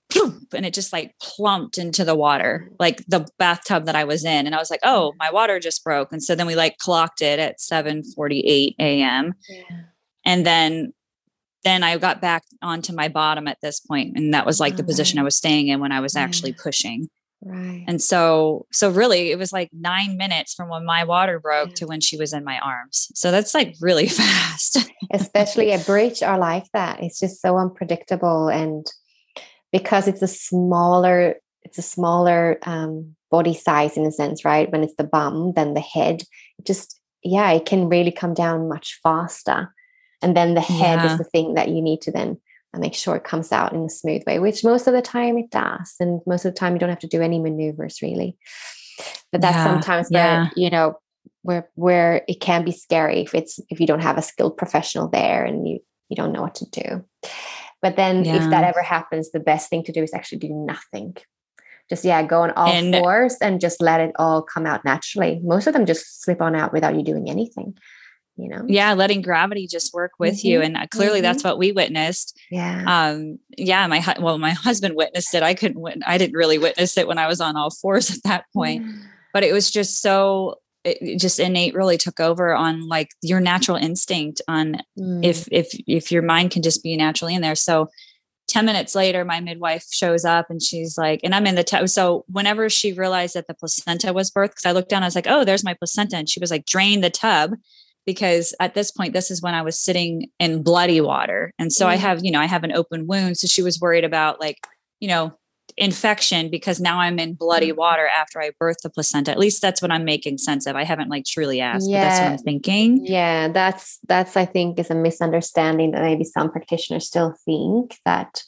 and it just like plumped into the water, like the bathtub that I was in. And I was like, oh, my water just broke. And so then we like clocked it at seven forty-eight a.m. Yeah. And then, then I got back onto my bottom at this point. And that was like the Oh, position right. I was staying in when I was Yeah. actually pushing. Right. And so, so really it was like nine minutes from when my water broke Yeah. to when she was in my arms. So that's like really fast. Especially a breech are like that. It's just so unpredictable. And because it's a smaller, it's a smaller um, body size in a sense, right? When it's the bum, then the head, it just, yeah, it can really come down much faster. And then the head Yeah. is the thing that you need to then make sure it comes out in a smooth way, which most of the time it does. And most of the time you don't have to do any maneuvers really. But that's Yeah. sometimes where, Yeah. you know, where where it can be scary if it's if you don't have a skilled professional there and you you don't know what to do. But then Yeah. if that ever happens, the best thing to do is actually do nothing. Just, yeah, go on all And- fours and just let it all come out naturally. Most of them just slip on out without you doing anything, you know? Yeah. Letting gravity just work with you. Mhm. And uh, clearly Mhm. that's what we witnessed. Yeah. Um, yeah, my, hu- well, my husband witnessed it. I couldn't, wit- I didn't really witness it when I was on all fours at that point, but it was just so, it it just innate really took over on like your natural instinct on Mm. if, if, if your mind can just be naturally in there. So ten minutes later, my midwife shows up and she's like, and I'm in the tub. So whenever she realized that the placenta was birthed, cause I looked down, I was like, oh, there's my placenta. And she was like, drain the tub. Because at this point, this is when I was sitting in bloody water. And so I Mm. have, you know, I have an open wound. So she was worried about like, you know, infection because now I'm in bloody water after I birthed the placenta. At least that's what I'm making sense of. I haven't like truly asked, but that's what Yeah. I'm thinking. Yeah, that's that's I think is a misunderstanding that maybe some practitioners still think that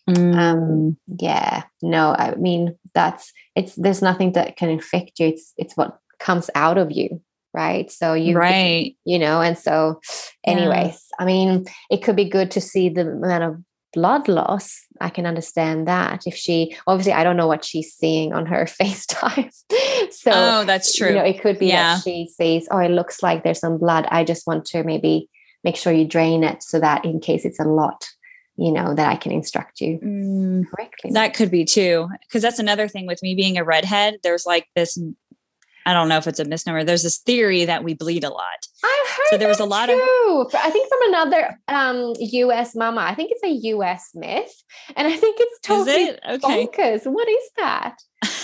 um yeah, no, I mean that's it's there's nothing that can infect you. It's it's what comes out of you, right? So you Right. you know, and so Yeah. anyways, I mean, it could be good to see the amount of blood loss. I can understand that. If she obviously I don't know what she's seeing on her FaceTime. So Oh, that's true. you know, it could be Yeah. that she says, oh, it looks like there's some blood. I just want to maybe make sure you drain it so that in case it's a lot, you know, that I can instruct you Mm, correctly. that could be too. Cause that's another thing with me being a redhead. There's like this, I don't know if it's a misnomer. There's this theory that we bleed a lot. I've heard So there was that a lot of- too. I think from another um, U S mama. I think it's a U S myth. And I think it's totally Is it? Okay. bonkers. What is that?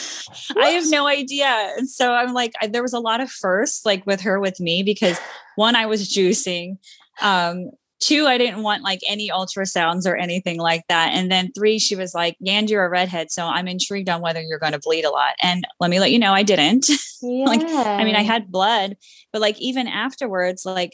I have no idea. And so I'm like, I, there was a lot of firsts like with her, with me, because one, I was juicing. Um, two, I didn't want like any ultrasounds or anything like that. And then three, she was like, and you're a redhead, so I'm intrigued on whether you're going to bleed a lot. And let me let you know, I didn't. Yeah. Like, I mean, I had blood, but like even afterwards, like,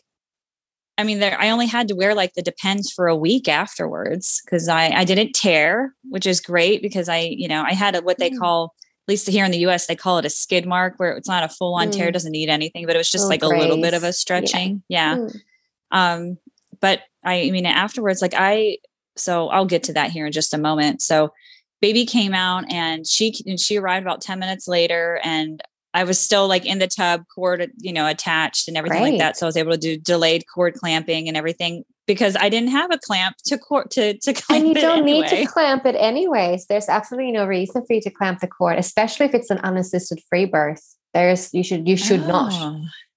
I mean, there, I only had to wear like the Depends for a week afterwards because I, I didn't tear, which is great because I, you know, I had a, what they Mm. call, at least here in the U S, they call it a skid mark where it's not a full on tear, Mm. doesn't need anything, but it was just Little like a little bit of a graze. stretching. Yeah. Mm. Um, but I, I mean, afterwards, like I, so I'll get to that here in just a moment. So baby came out and she, and she arrived about ten minutes later and I was still like in the tub, cord, you know, attached and everything Great. like that. So I was able to do delayed cord clamping and everything because I didn't have a clamp to cord to, to clamp And you it don't anyway. need to clamp it anyways. There's absolutely no reason for you to clamp the cord, especially if it's an unassisted free birth. There's, you should, you should not. Oh.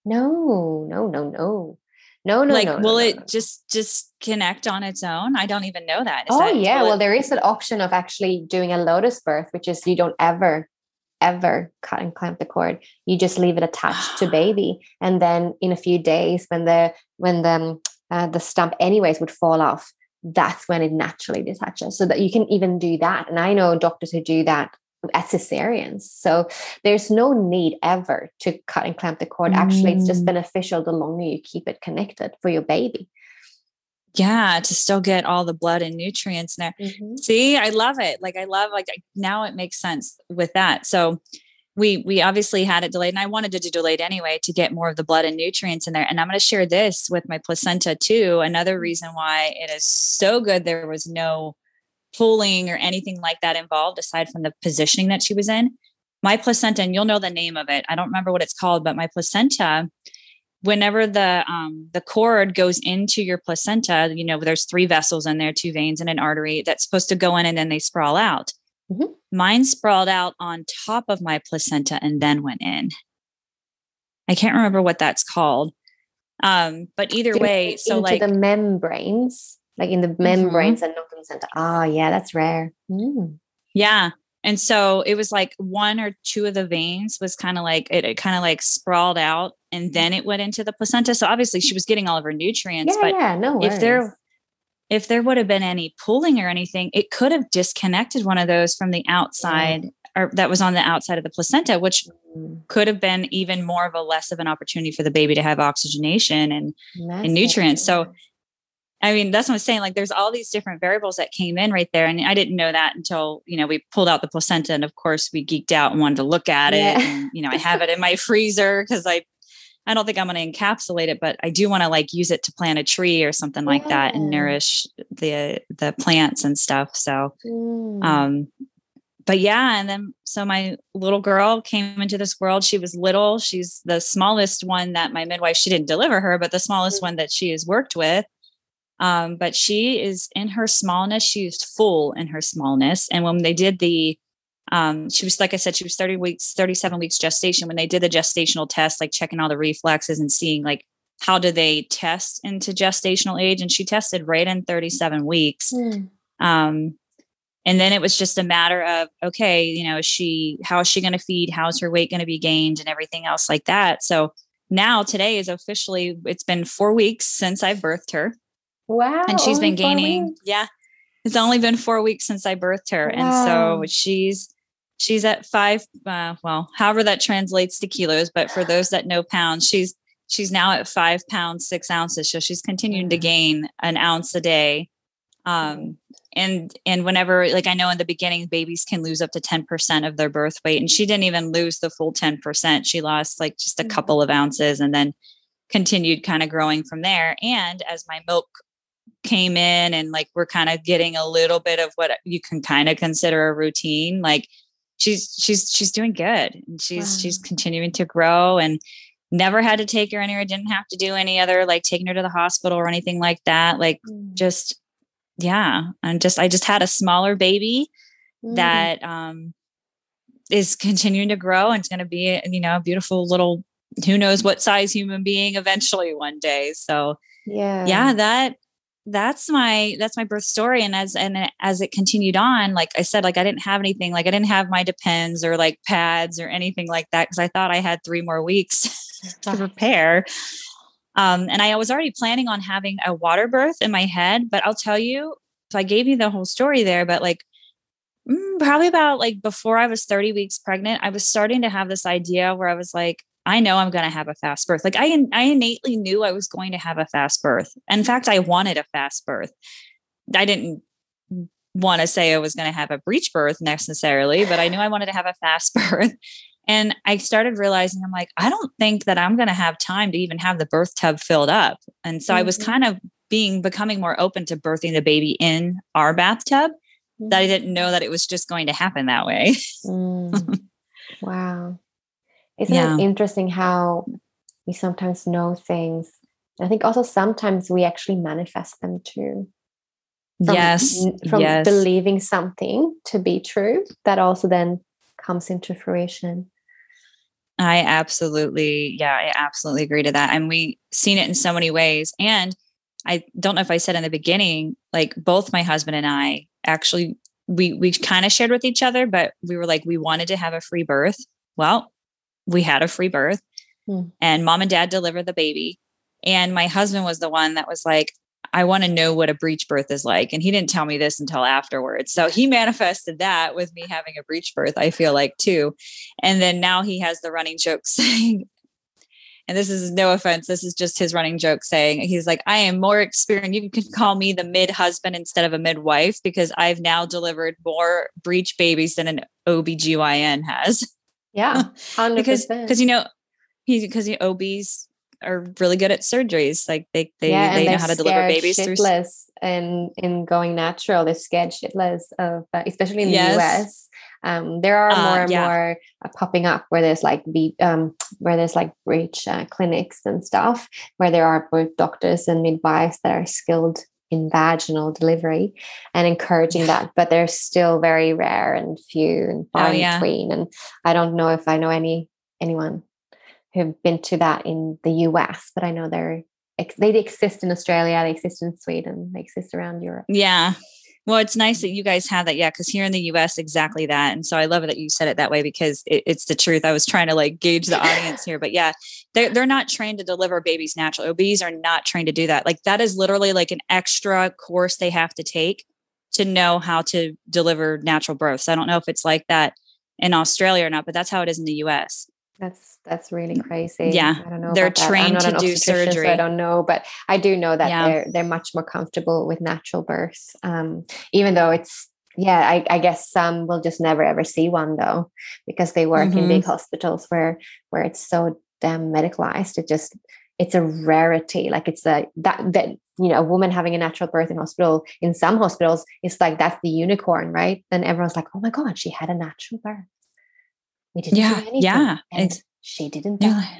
No, no, no, no. No, no, Like, no, no, will no, it no. just, just connect on its own? I don't even know that. Is Oh that, yeah. will Well, it- there is an option of actually doing a lotus birth, which is you don't ever, ever cut and clamp the cord. You just leave it attached to baby. And then in a few days when the, when the, um, uh, the stump anyways would fall off, that's when it naturally detaches so that you can even do that. And I know doctors who do that at cesareans. So there's no need ever to cut and clamp the cord. Actually, it's just Mm. beneficial the longer you keep it connected for your baby. yeah, to still get all the blood and nutrients in there. Mm-hmm. See, I love it. Like I love, like now it makes sense with that. So we, we obviously had it delayed and I wanted to do delayed anyway to get more of the blood and nutrients in there. And I'm going to share this with my placenta too. Another reason why it is so good. There was no pulling or anything like that involved aside from the positioning that she was in. My placenta, and you'll know the name of it. I don't remember what it's called, but my placenta, whenever the um, the cord goes into your placenta, you know, there's three vessels in there, two veins and an artery that's supposed to go in and then they sprawl out. Mm-hmm. Mine sprawled out on top of my placenta and then went in. I can't remember what that's called. Um, but either Do you way, mean so into like the membranes, like in the membranes and not in the center. Ah, yeah, that's rare. Mm. yeah. And so it was like one or two of the veins was kind of like, it, it kind of like sprawled out and then it went into the placenta. So obviously she was getting all of her nutrients, Yeah, but yeah, no worries. if there, if there would have been any pulling or anything, it could have disconnected one of those from the outside or that was on the outside of the placenta, which Mm. could have been even more of a less of an opportunity for the baby to have oxygenation and, and nutrients. So, I mean, that's what I'm saying. Like there's all these different variables that came in right there. And I didn't know that until, you know, we pulled out the placenta and of course we geeked out and wanted to look at Yeah. it. And, you know, I have it in my freezer because I, I don't think I'm going to encapsulate it, but I do want to like use it to plant a tree or something like that and Yeah. nourish the, the plants and stuff. So, Mm. um, but yeah, and then so my little girl came into this world. She was little. She's the smallest one that my midwife, she didn't deliver her, but the smallest one that she has worked with. Um, but she is in her smallness. She's full in her smallness. And when they did the, um, she was, like I said, she was thirty weeks, thirty-seven weeks gestation. When they did the gestational test, like checking all the reflexes and seeing like, how do they test into gestational age? And she tested right in thirty-seven weeks. Mm. Um, And then it was just a matter of, okay, you know, is she, how is she going to feed? How's her weight going to be gained and everything else like that? So now today is officially, it's been four weeks since I birthed her Wow. and she's only been four gaining. weeks? Yeah. It's only been four weeks since I birthed her. And Wow. so she's, she's at five, uh, well, however that translates to kilos, but for those that know pounds, she's, she's now at five pounds, six ounces. So she's continuing to gain an ounce a day. Um, and, and whenever, like, I know in the beginning, babies can lose up to ten percent of their birth weight, and she didn't even lose the full ten percent. She lost like just a couple of ounces and then continued kind of growing from there. And as my milk came in and like, we're kind of getting a little bit of what you can kind of consider a routine, like she's, she's, she's doing good and she's, Wow. she's continuing to grow, and never had to take her anywhere. Didn't have to do any other, like taking her to the hospital or anything like that. Like Mm. just, yeah. And just, I just had a smaller baby Mm. that, um, is continuing to grow and it's going to be, you know, a beautiful little, who knows what size human being eventually one day. So Yeah. yeah, that, that's my, that's my birth story. And as, and as it continued on, like I said, like I didn't have anything, like I didn't have my Depends or like pads or anything like that, because I thought I had three more weeks to prepare. Um, and I was already planning on having a water birth in my head, but I'll tell you, so I gave you the whole story there, but like mm, probably about like before I was thirty weeks pregnant, I was starting to have this idea where I was like, I know I'm going to have a fast birth. Like I, I innately knew I was going to have a fast birth. In fact, I wanted a fast birth. I didn't want to say I was going to have a breech birth necessarily, but I knew I wanted to have a fast birth. And I started realizing, I'm like, I don't think that I'm going to have time to even have the birth tub filled up. And so mm-hmm. I was kind of being, becoming more open to birthing the baby in our bathtub, mm-hmm. that I didn't know that it was just going to happen that way. Mm. Wow. Isn't Yeah. it interesting how we sometimes know things? I think also sometimes we actually manifest them too. From, yes. From yes. believing something to be true, that also then comes into fruition. I absolutely, yeah, I absolutely agree to that. And we've seen it in so many ways. And I don't know if I said in the beginning, like both my husband and I actually, we, we kind of shared with each other, but we were like, we wanted to have a free birth. Well, we had a free birth hmm. and mom and dad delivered the baby. And my husband was the one that was like, I want to know what a breech birth is like. And he didn't tell me this until afterwards. So he manifested that with me having a breech birth, I feel like too. And then now he has the running joke saying, and this is no offense, this is just his running joke saying, he's like, I am more experienced. You can call me the mid husband instead of a midwife because I've now delivered more breech babies than an O B G Y N has. Yeah. one hundred percent. because, because, you know, he, because the O Bs are really good at surgeries. Like they, they, yeah, they know how to deliver babies shitless through. And in going natural, they're scared shitless of, uh, especially in the yes. U S. Um, there are more uh, and yeah. more uh, popping up where there's like be um, where there's like breech uh, clinics and stuff where there are both doctors and midwives that are skilled in vaginal delivery and encouraging yeah. that, but they're still very rare and few and far oh, in yeah. between. And I don't know if I know any anyone who've been to that in the U S, but I know they're they exist in Australia, they exist in Sweden, they exist around Europe. Yeah. Well, it's nice that you guys have that. Yeah. Cause here in the U S, exactly that. And so I love it that you said it that way because it, it's the truth. I was trying to like gauge the audience here, but yeah, they're, they're not trained to deliver babies natural. O Bs are not trained to do that. Like that is literally like an extra course they have to take to know how to deliver natural births. I don't know if it's like that in Australia or not, but that's how it is in the U S. That's that's really crazy. Yeah, I don't know. they're about trained that. I'm not to an do surgery. So I don't know, but I do know that yeah. they're they're much more comfortable with natural births. Um, even though it's yeah, I, I guess some will just never ever see one though because they work mm-hmm. in big hospitals where where it's so damn medicalized. It just it's a rarity. Like it's a that that you know a woman having a natural birth in hospital in some hospitals it's like that's the unicorn, right? Then everyone's like, oh my god, she had a natural birth. We didn't yeah, do anything. Yeah. And it's, she didn't die.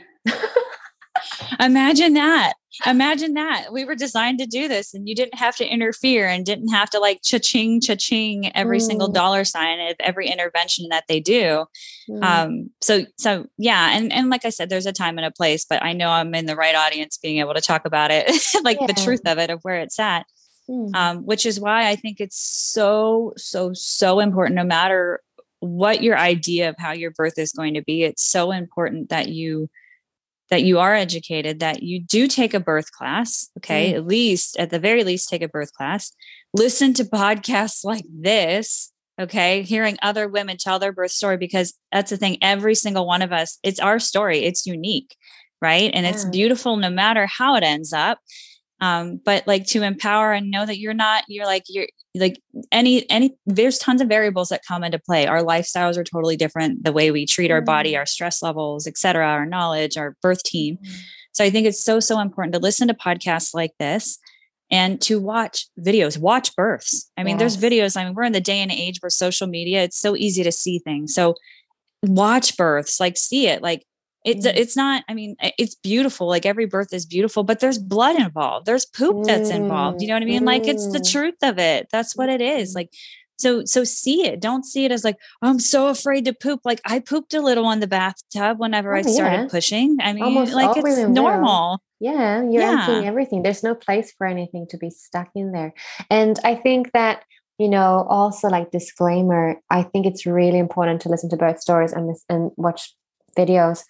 Imagine that. Imagine that. We were designed to do this and you didn't have to interfere and didn't have to like cha-ching, cha-ching every mm. single dollar sign of every intervention that they do. Mm. Um, so, so yeah. And, and like I said, there's a time and a place, but I know I'm in the right audience being able to talk about it, like yeah. the truth of it, of where it's at. Mm. Um, which is why I think it's so, so, so important, no matter what your idea of how your birth is going to be. It's so important that you that you are educated, that you do take a birth class. Okay. Mm. At least at the very least, take a birth class, listen to podcasts like this. Okay. Hearing other women tell their birth story, because that's the thing. Every single one of us, it's our story. It's unique. Right. And yeah. it's beautiful no matter how it ends up. Um, but like to empower and know that you're not, you're like, you're like any, any, there's tons of variables that come into play. Our lifestyles are totally different. The way we treat our body, our stress levels, et cetera, our knowledge, our birth team. Mm-hmm. So I think it's so, so important to listen to podcasts like this and to watch videos, watch births. I mean, yes. there's videos. I mean, we're in the day and age where social media, it's so easy to see things. So watch births, like see it, like, It's it's not, I mean, it's beautiful. Like every birth is beautiful, but there's blood involved. There's poop that's involved. You know what I mean? Mm. Like it's the truth of it. That's what it is. Like, so, so see it. Don't see it as like, oh, I'm so afraid to poop. Like I pooped a little in the bathtub whenever oh, I started yeah. pushing. I mean, Almost like it's normal. Will. Yeah. You're yeah. emptying everything. There's no place for anything to be stuck in there. And I think that, you know, also like disclaimer, I think it's really important to listen to birth stories and, and watch videos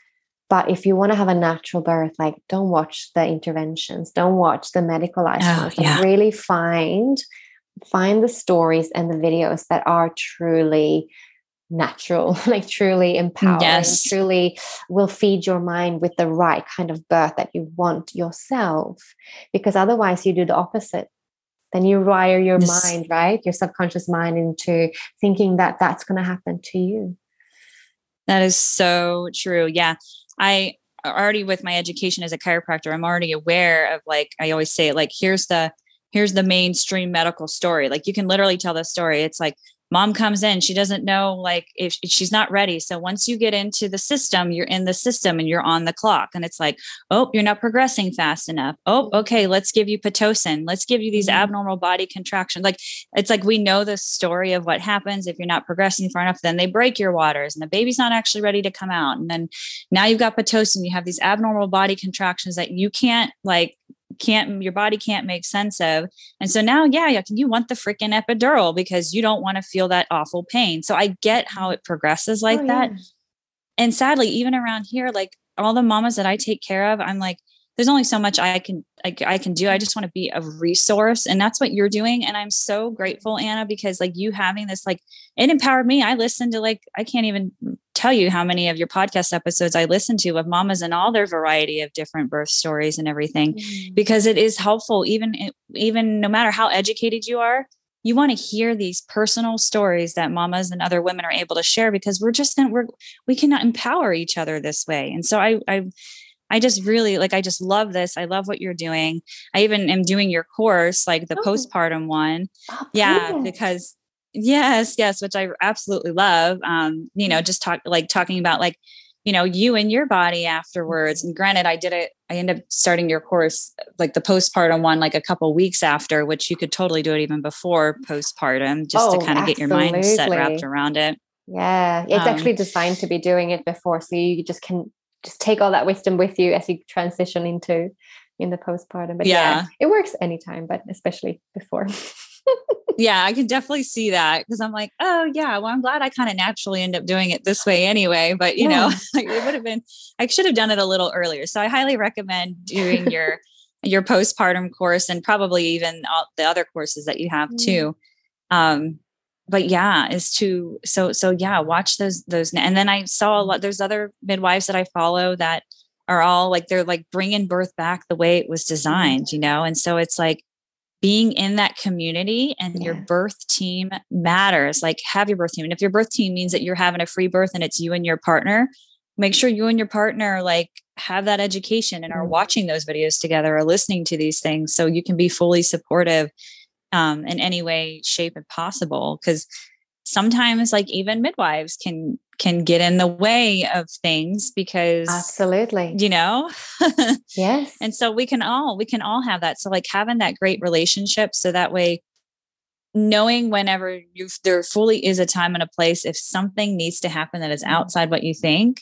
But if you want to have a natural birth, like don't watch the interventions, don't watch the medicalized Oh, ones. Like yeah. really find find the stories and the videos that are truly natural, like truly empowering, Yes. truly will feed your mind with the right kind of birth that you want yourself. Because otherwise you do the opposite. Then you wire your Yes. mind, right? Your subconscious mind into thinking that that's going to happen to you. That is so true. Yeah. I already, with my education as a chiropractor, I'm already aware of, like, I always say it, like, here's the, here's the mainstream medical story. Like, you can literally tell the story. It's like, mom comes in, she doesn't know, like, if, if she's not ready. So once you get into the system, you're in the system and you're on the clock. And it's like, oh, you're not progressing fast enough. Oh, okay. Let's give you Pitocin. Let's give you these mm-hmm. abnormal body contractions. Like, it's like, we know the story of what happens if you're not progressing far enough, then they break your waters and the baby's not actually ready to come out. And then now you've got Pitocin, you have these abnormal body contractions that you can't, like, can't your body can't make sense of. And so now, yeah, yeah, you want the freaking epidural because you don't want to feel that awful pain. So I get how it progresses like oh, that. Yeah. And sadly, even around here, like all the mamas that I take care of, I'm like, there's only so much I can, I, I can do. I just want to be a resource. And that's what you're doing. And I'm so grateful, Anna, because like you having this, like, it empowered me. I listened to, like, I can't even tell you how many of your podcast episodes I listened to of mamas and all their variety of different birth stories and everything, mm-hmm. because it is helpful. Even, even no matter how educated you are, you want to hear these personal stories that mamas and other women are able to share, because we're just going to, we're, we cannot empower each other this way. And so I, I, I just really, like, I just love this. I love what you're doing. I even am doing your course, like the oh. postpartum one. Oh, yeah. Brilliant. Because yes, yes, which I absolutely love. Um, you know, just talk, like talking about, like, you know, you and your body afterwards. And granted, I did it, I ended up starting your course, like the postpartum one, like a couple weeks after, which you could totally do it even before postpartum, just oh, to kind of get your mindset wrapped around it. Yeah. It's um, actually designed to be doing it before. So you just can just take all that wisdom with you as you transition into in the postpartum. But yeah, yeah it works anytime, but especially before. Yeah, I can definitely see that, because I'm like, oh yeah, well, I'm glad I kind of naturally end up doing it this way anyway. But you yeah. know, it would have been, I should have done it a little earlier. So I highly recommend doing your your postpartum course, and probably even all the other courses that you have too. Um, but yeah, is to so so yeah, watch those those. And then I saw a lot. There's other midwives that I follow that are all like, they're like bringing birth back the way it was designed, you know. And so it's like, being in that community and yeah. your birth team matters. Like, have your birth team. And if your birth team means that you're having a free birth and it's you and your partner, make sure you and your partner like have that education and are mm. watching those videos together or listening to these things, so you can be fully supportive um, in any way, shape, and possible. Because sometimes, like, even midwives can can get in the way of things, because absolutely, you know, yes. And so we can all, we can all have that. So like having that great relationship, so that way, knowing whenever you, there fully is a time and a place, if something needs to happen that is outside what you think,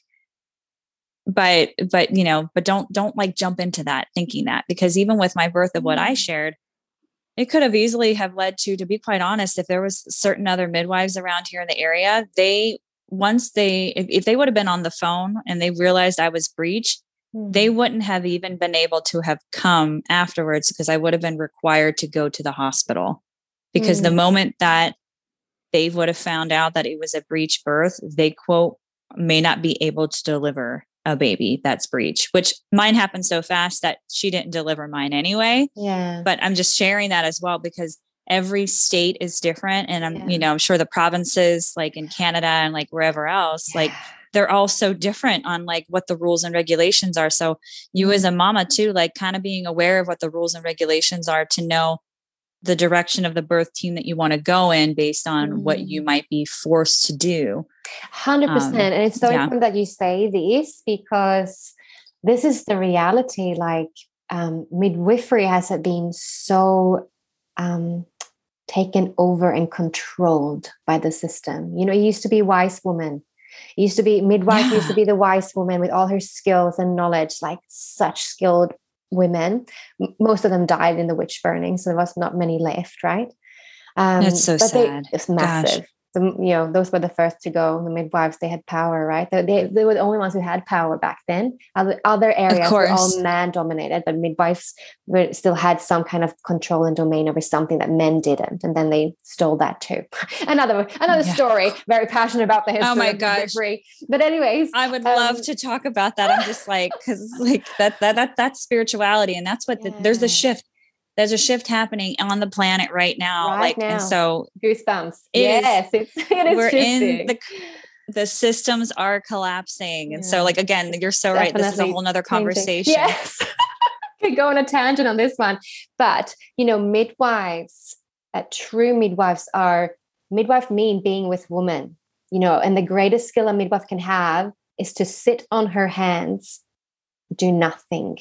but, but, you know, but don't, don't like jump into that thinking that, because even with my birth of what I shared, it could have easily have led to, to be quite honest, if there was certain other midwives around here in the area, they, once they, if, if they would have been on the phone and they realized I was breech, mm. they wouldn't have even been able to have come afterwards, because I would have been required to go to the hospital. Because mm. the moment that they would have found out that it was a breech birth, they, quote, may not be able to deliver a baby that's breech, which mine happened so fast that she didn't deliver mine anyway. Yeah. But I'm just sharing that as well, because every state is different. And I'm, yeah. you know, I'm sure the provinces like in Canada and like wherever else, yeah. like they're all so different on like what the rules and regulations are. So you mm. as a mama too, like kind of being aware of what the rules and regulations are to know the direction of the birth team that you want to go in based on mm. what you might be forced to do. one hundred percent. Um, and it's so yeah. important that you say this, because this is the reality. Like um, midwifery has been so um, taken over and controlled by the system. You know, it used to be wise woman. It used to be midwife yeah. used to be the wise woman with all her skills and knowledge, like such skilled women. Most of them died in the witch burning, so there was not many left, right? Um, That's so but sad. They, it's massive. Gosh. the, you know, those were the first to go. The midwives, they had power, right? They, they, they were the only ones who had power back then. Other, other areas were all man dominated, but midwives were, still had some kind of control and domain over something that men didn't. And then they stole that too. another another yeah. story, very passionate about the history oh my of gosh. midwifery. But anyways. I would um, love to talk about that. I'm just like, because like that, that, that, that's spirituality. And that's what the, yeah. there's the shift. There's a shift happening on the planet right now. Right like, now. and so goosebumps. It yes, is, it's, it is we're shifting. in the, the systems are collapsing. Yeah. And so like, again, you're so right. This is a whole nother conversation. Yes. Could go on a tangent on this one, but you know, midwives, uh, true midwives are midwife mean being with women, you know, and the greatest skill a midwife can have is to sit on her hands, do nothing.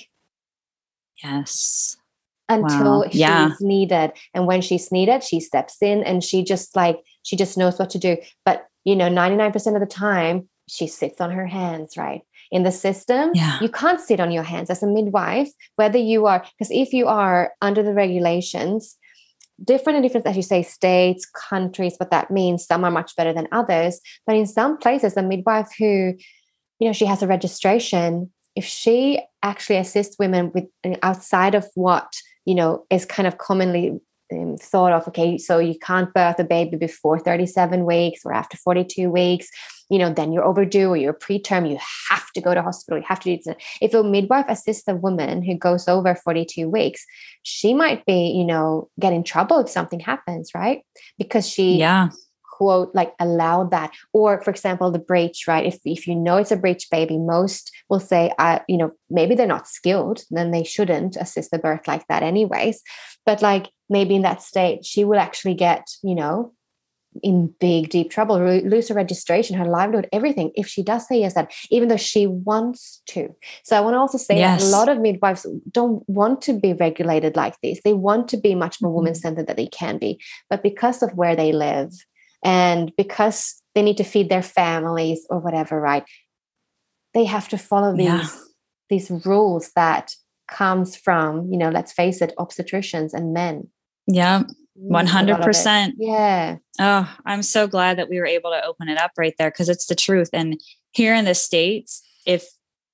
Yes. Until wow. yeah. she's needed. And when she's needed, she steps in and she just like, she just knows what to do. But, you know, ninety-nine percent of the time, she sits on her hands, right? In the system, yeah. you can't sit on your hands as a midwife, whether you are, because if you are under the regulations, different and different, as you say, states, countries, what that means, some are much better than others. But in some places, a midwife who, you know, she has a registration, if she actually assists women with outside of what, you know, is kind of commonly um, thought of, okay, so you can't birth a baby before thirty-seven weeks or after forty-two weeks, you know, then you're overdue or you're preterm, you have to go to hospital, you have to do this. If a midwife assists a woman who goes over forty-two weeks, she might be, you know, get in trouble if something happens, right? Because she... yeah. quote, like allow that. Or for example, the breech, right? If if you know it's a breech baby, most will say, uh, you know, maybe they're not skilled, then they shouldn't assist the birth like that anyways. But like maybe in that state, she will actually get, you know, in big, deep trouble, lose her registration, her livelihood, everything, if she does say yes, that even though she wants to. So I want to also say yes. that a lot of midwives don't want to be regulated like this. They want to be much more mm-hmm. woman-centered than they can be. But because of where they live, and because they need to feed their families or whatever, right? They have to follow these, yeah. these rules that comes from, you know, let's face it, obstetricians and men. Yeah, one hundred percent. Yeah. Oh, I'm so glad that we were able to open it up right there because it's the truth. And here in the States, if,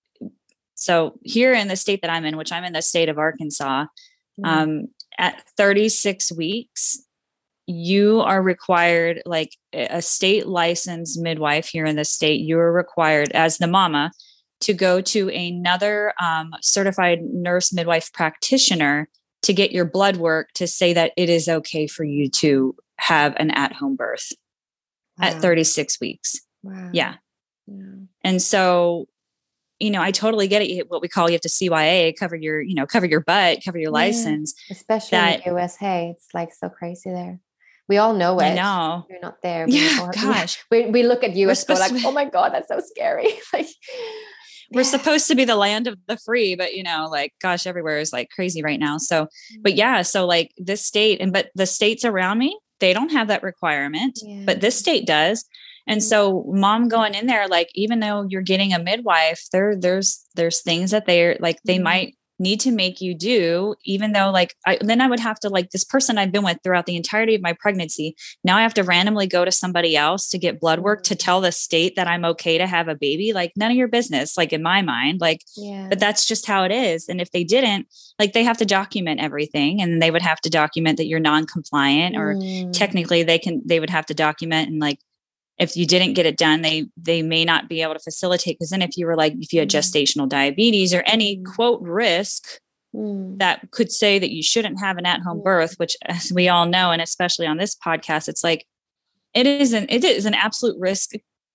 so here in the state that I'm in, which I'm in the state of Arkansas, mm. um, at thirty-six weeks, you are required, like a state licensed midwife here in the state, you are required as the mama to go to another um, certified nurse midwife practitioner to get your blood work to say that it is okay for you to have an at-home birth wow. at thirty-six weeks. Wow. Yeah. yeah. And so, you know, I totally get it. What we call, you have to C Y A, cover your, you know, cover your butt, cover your yeah. license. Especially that, in the U S. Hey, it's like so crazy there. We all know it. I know. You're not there. Yeah, all, gosh. We, we look at you and go like, be, oh my God, that's so scary. like, we're yeah. supposed to be the land of the free, but you know, like, gosh, everywhere is like crazy right now. So, mm-hmm. but yeah, so like this state and, but the states around me, they don't have that requirement, yeah. but this state does. And so mom going in there, like, even though you're getting a midwife, there, there's, there's things that they're like, they mm-hmm. might need to make you do, even though like, I, then I would have to like this person I've been with throughout the entirety of my pregnancy. Now I have to randomly go to somebody else to get blood work to tell the state that I'm okay to have a baby. Like none of your business, like in my mind, like, yeah. but that's just how it is. And if they didn't, like they have to document everything and they would have to document that you're non-compliant or mm. technically they can, they would have to document and like, if you didn't get it done, they they may not be able to facilitate. Because then if you were like, if you had gestational diabetes or any quote risk mm. that could say that you shouldn't have an at-home mm. birth, which as we all know, and especially on this podcast, it's like, it is an, it is an absolute risk.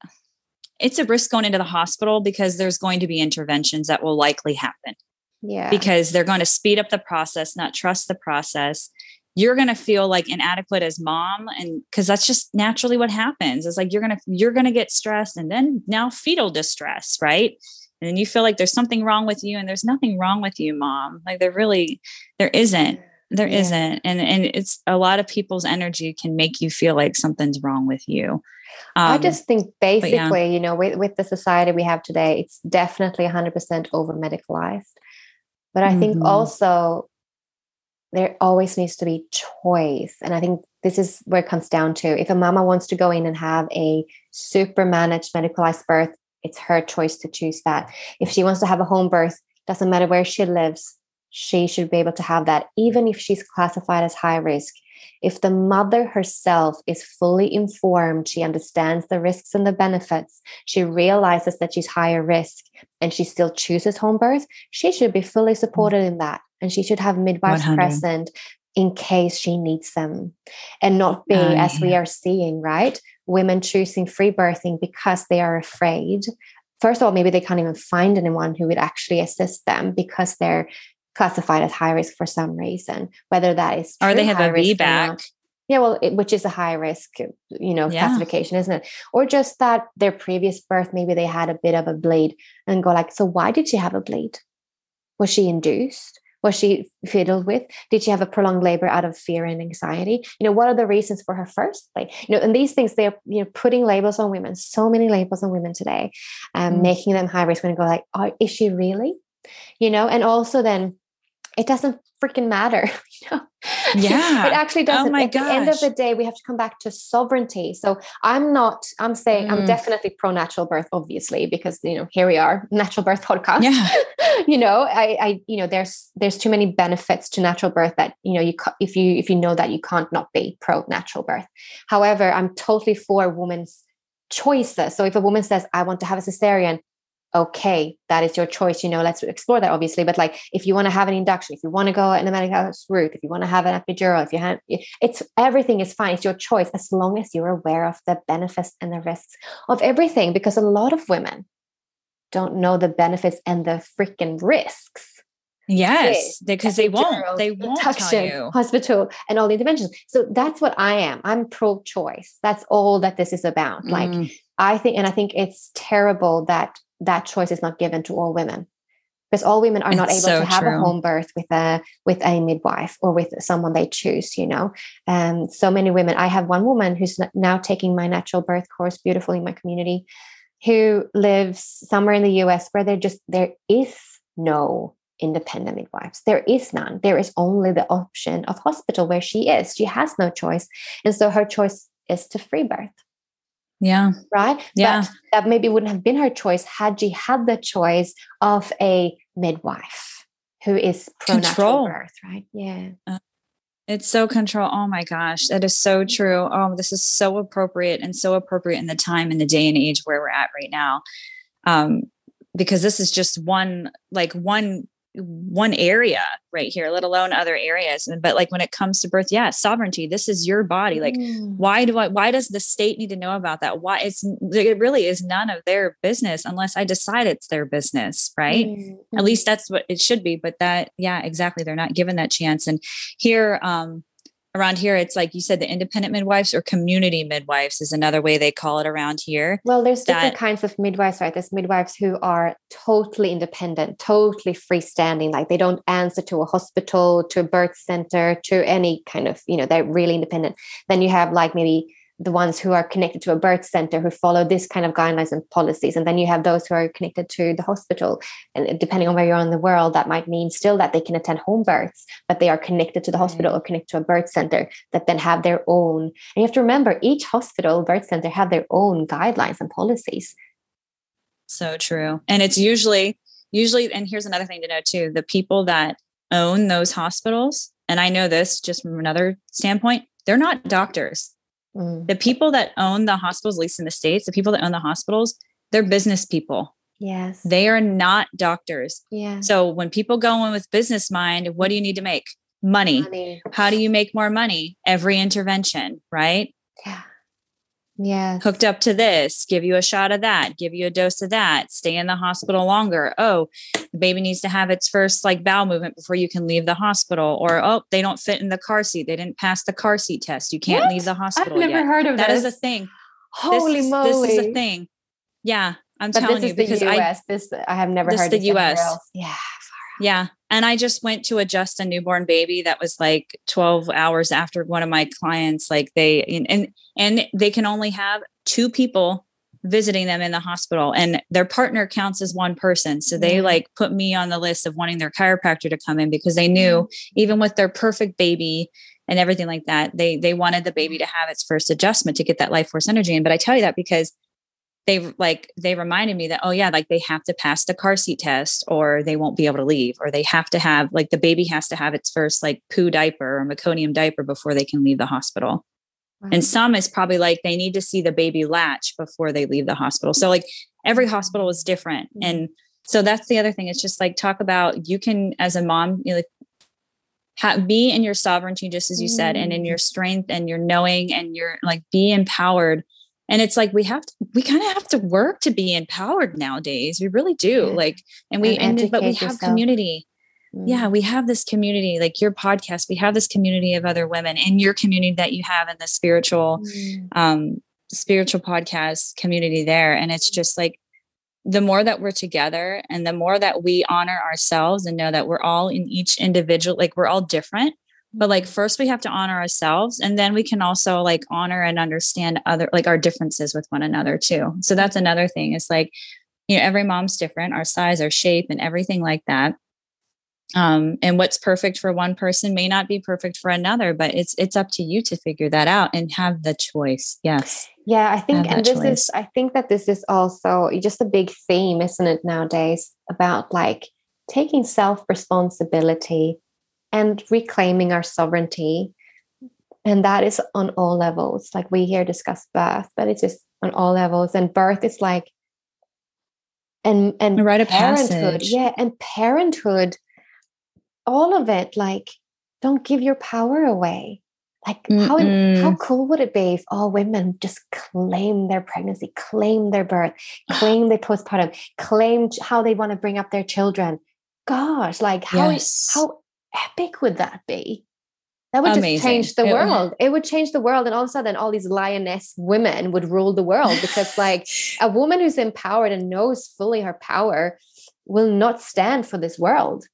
It's a risk going into the hospital because there's going to be interventions that will likely happen. Yeah. Because they're going to speed up the process, not trust the process. You're going to feel like inadequate as mom. And cause that's just naturally what happens. It's like, you're going to, you're going to get stressed and then now fetal distress. Right. And then you feel like there's something wrong with you and there's nothing wrong with you, mom. Like there really, there isn't, there yeah. isn't. And, and it's a lot of people's energy can make you feel like something's wrong with you. Um, I just think basically, yeah. you know, with, with the society we have today, it's definitely one hundred percent over medicalized. But I mm-hmm. think also, there always needs to be choice. And I think this is where it comes down to, if a mama wants to go in and have a super managed medicalized birth, it's her choice to choose that. If she wants to have a home birth, doesn't matter where she lives, she should be able to have that, even if she's classified as high risk. If the mother herself is fully informed, she understands the risks and the benefits, she realizes that she's higher risk, and she still chooses home birth, she should be fully supported in that. And she should have midwives one hundred present in case she needs them, and not be, uh, as yeah. we are seeing, right? Women choosing free birthing because they are afraid. First of all, maybe they can't even find anyone who would actually assist them because they're classified as high risk for some reason, whether that is or they have a V BAC. Yeah, well, it, which is a high risk, you know, yeah. classification, isn't it? Or just that their previous birth, maybe they had a bit of a bleed, and go like, so why did she have a bleed? Was she induced? Was she fiddled with? Did she have a prolonged labor out of fear and anxiety? You know, what are the reasons for her first bleed? You know, and these things, they're, you know, putting labels on women, so many labels on women today, um, mm. making them high risk when you go like, oh, is she really? You know, and also then it doesn't freaking matter. You know? Yeah. It actually doesn't. Oh my At gosh. the end of the day, we have to come back to sovereignty. So I'm not, I'm saying, mm. I'm definitely pro natural birth, obviously, because, you know, here we are, natural birth podcast. Yeah. you know, I, I, you know, there's, there's too many benefits to natural birth that, you know, you, if you, if you know that, you can't not be pro natural birth. However, I'm totally for women's choices. So if a woman says, I want to have a cesarean, okay, that is your choice, you know, let's explore that, obviously. But like, if you want to have an induction, if you want to go in the medical route, if you want to have an epidural, if you have, it's, everything is fine. It's your choice, as long as you're aware of the benefits and the risks of everything, because a lot of women don't know the benefits and the freaking risks. Yes, because they won't, they won't tell you. Hospital and all the interventions. So that's what I am. I'm pro-choice. That's all that this is about. Mm. Like, I think, and I think it's terrible that that choice is not given to all women, because all women are not it's able so to have true. a home birth with a with a midwife or with someone they choose, you know. Um, so many women. I have one woman who's now taking my natural birth course, beautifully, in my community, who lives somewhere in the U S where there just there is no independent midwives. There is none. There is only the option of hospital where she is. She has no choice, and so her choice is to free birth. Yeah. Right. Yeah. But that maybe wouldn't have been her choice had she had the choice of a midwife who is pro natural birth. Right. Yeah. Uh, it's so control. Oh my gosh. That is so true. Oh, this is so appropriate, and so appropriate in the time and the day and age where we're at right now. Um, because this is just one, like one, one area right here, let alone other areas. And, but like when it comes to birth, yeah, sovereignty, this is your body. Like, mm. why do I, why does the state need to know about that? Why it's, it really is none of their business unless I decide it's their business. Right. Mm-hmm. At least that's what it should be. But that, yeah, exactly. They're not given that chance. And here, um, around here, it's like you said, the independent midwives or community midwives is another way they call it around here. Well, there's that, different kinds of midwives, right? There's midwives who are totally independent, totally freestanding, like they don't answer to a hospital, to a birth center, to any kind of, you know, they're really independent. Then you have like maybe the ones who are connected to a birth center who follow this kind of guidelines and policies. And then you have those who are connected to the hospital. And depending on where you're in the world, that might mean still that they can attend home births, but they are connected to the hospital mm. or connected to a birth center that then have their own. And you have to remember, each hospital, birth center have their own guidelines and policies. So true. And it's usually, usually, and here's another thing to know too, the people that own those hospitals, and I know this just from another standpoint, they're not doctors. Mm. The people that own the hospitals, at least in the States, the people that own the hospitals, they're business people. Yes. They are not doctors. Yeah. So when people go in with business mind, what do you need to make? Money. Money. How do you make more money? Every intervention, right? Yeah. Yeah. Hooked up to this, give you a shot of that, give you a dose of that, stay in the hospital longer. Oh, the baby needs to have its first like bowel movement before you can leave the hospital. Or, oh, they don't fit in the car seat. They didn't pass the car seat test. You can't what? leave the hospital. I've never yet. heard of that. This. That is a thing. Holy this is, moly. This is a thing. Yeah. I'm but telling this you is because the U S. I, this, I have never this heard the this U S. Else. Yeah. Yeah. And I just went to adjust a newborn baby that was like twelve hours after one of my clients, like they, and, and, and they can only have two people visiting them in the hospital, and their partner counts as one person. So they Mm. like put me on the list of wanting their chiropractor to come in, because they knew even with their perfect baby and everything like that, they, they wanted the baby to have its first adjustment to get that life force energy in. But I tell you that because they like, they reminded me that, oh yeah, like they have to pass the car seat test or they won't be able to leave, or they have to have like the baby has to have its first like poo diaper or meconium diaper before they can leave the hospital. Wow. And some is probably like they need to see the baby latch before they leave the hospital. So like every hospital is different. Mm-hmm. And so that's the other thing. It's just like, talk about, you can, as a mom, you know, like, ha- be in your sovereignty, just as you mm-hmm. said, and in your strength and your knowing, and your like, be empowered. And it's like, we have to, we kind of have to work to be empowered nowadays. We really do. Yeah. Like, and we, And and, but we educate have yourself. community. Mm. Yeah, we have this community, like your podcast, we have this community of other women, and your community that you have in the spiritual, Mm. um, spiritual podcast community there. And it's just like, the more that we're together and the more that we honor ourselves and know that we're all in each individual, like we're all different, but like, first we have to honor ourselves, and then we can also like honor and understand other, like our differences with one another too. So that's another thing. It's like, you know, every mom's different, our size, our shape, and everything like that. Um, and what's perfect for one person may not be perfect for another, but it's, it's up to you to figure that out and have the choice. Yes. Yeah, I think, Have and that this choice. is, I think that this is also just a big theme, isn't it, nowadays, about like taking self-responsibility and reclaiming our sovereignty. And that is on all levels. Like we here discuss birth, but it's just on all levels. And birth is like, and, and A rite of parenthood. passage. Yeah. And parenthood, all of it, like, don't give your power away. Like how, how cool would it be if all women just claim their pregnancy, claim their birth, claim their postpartum, claim how they want to bring up their children? Gosh, like how, Yes. how epic would that be? That would Amazing. just change the It- world. It would change the world. And all of a sudden, all these lioness women would rule the world, because like a woman who's empowered and knows fully her power will not stand for this world.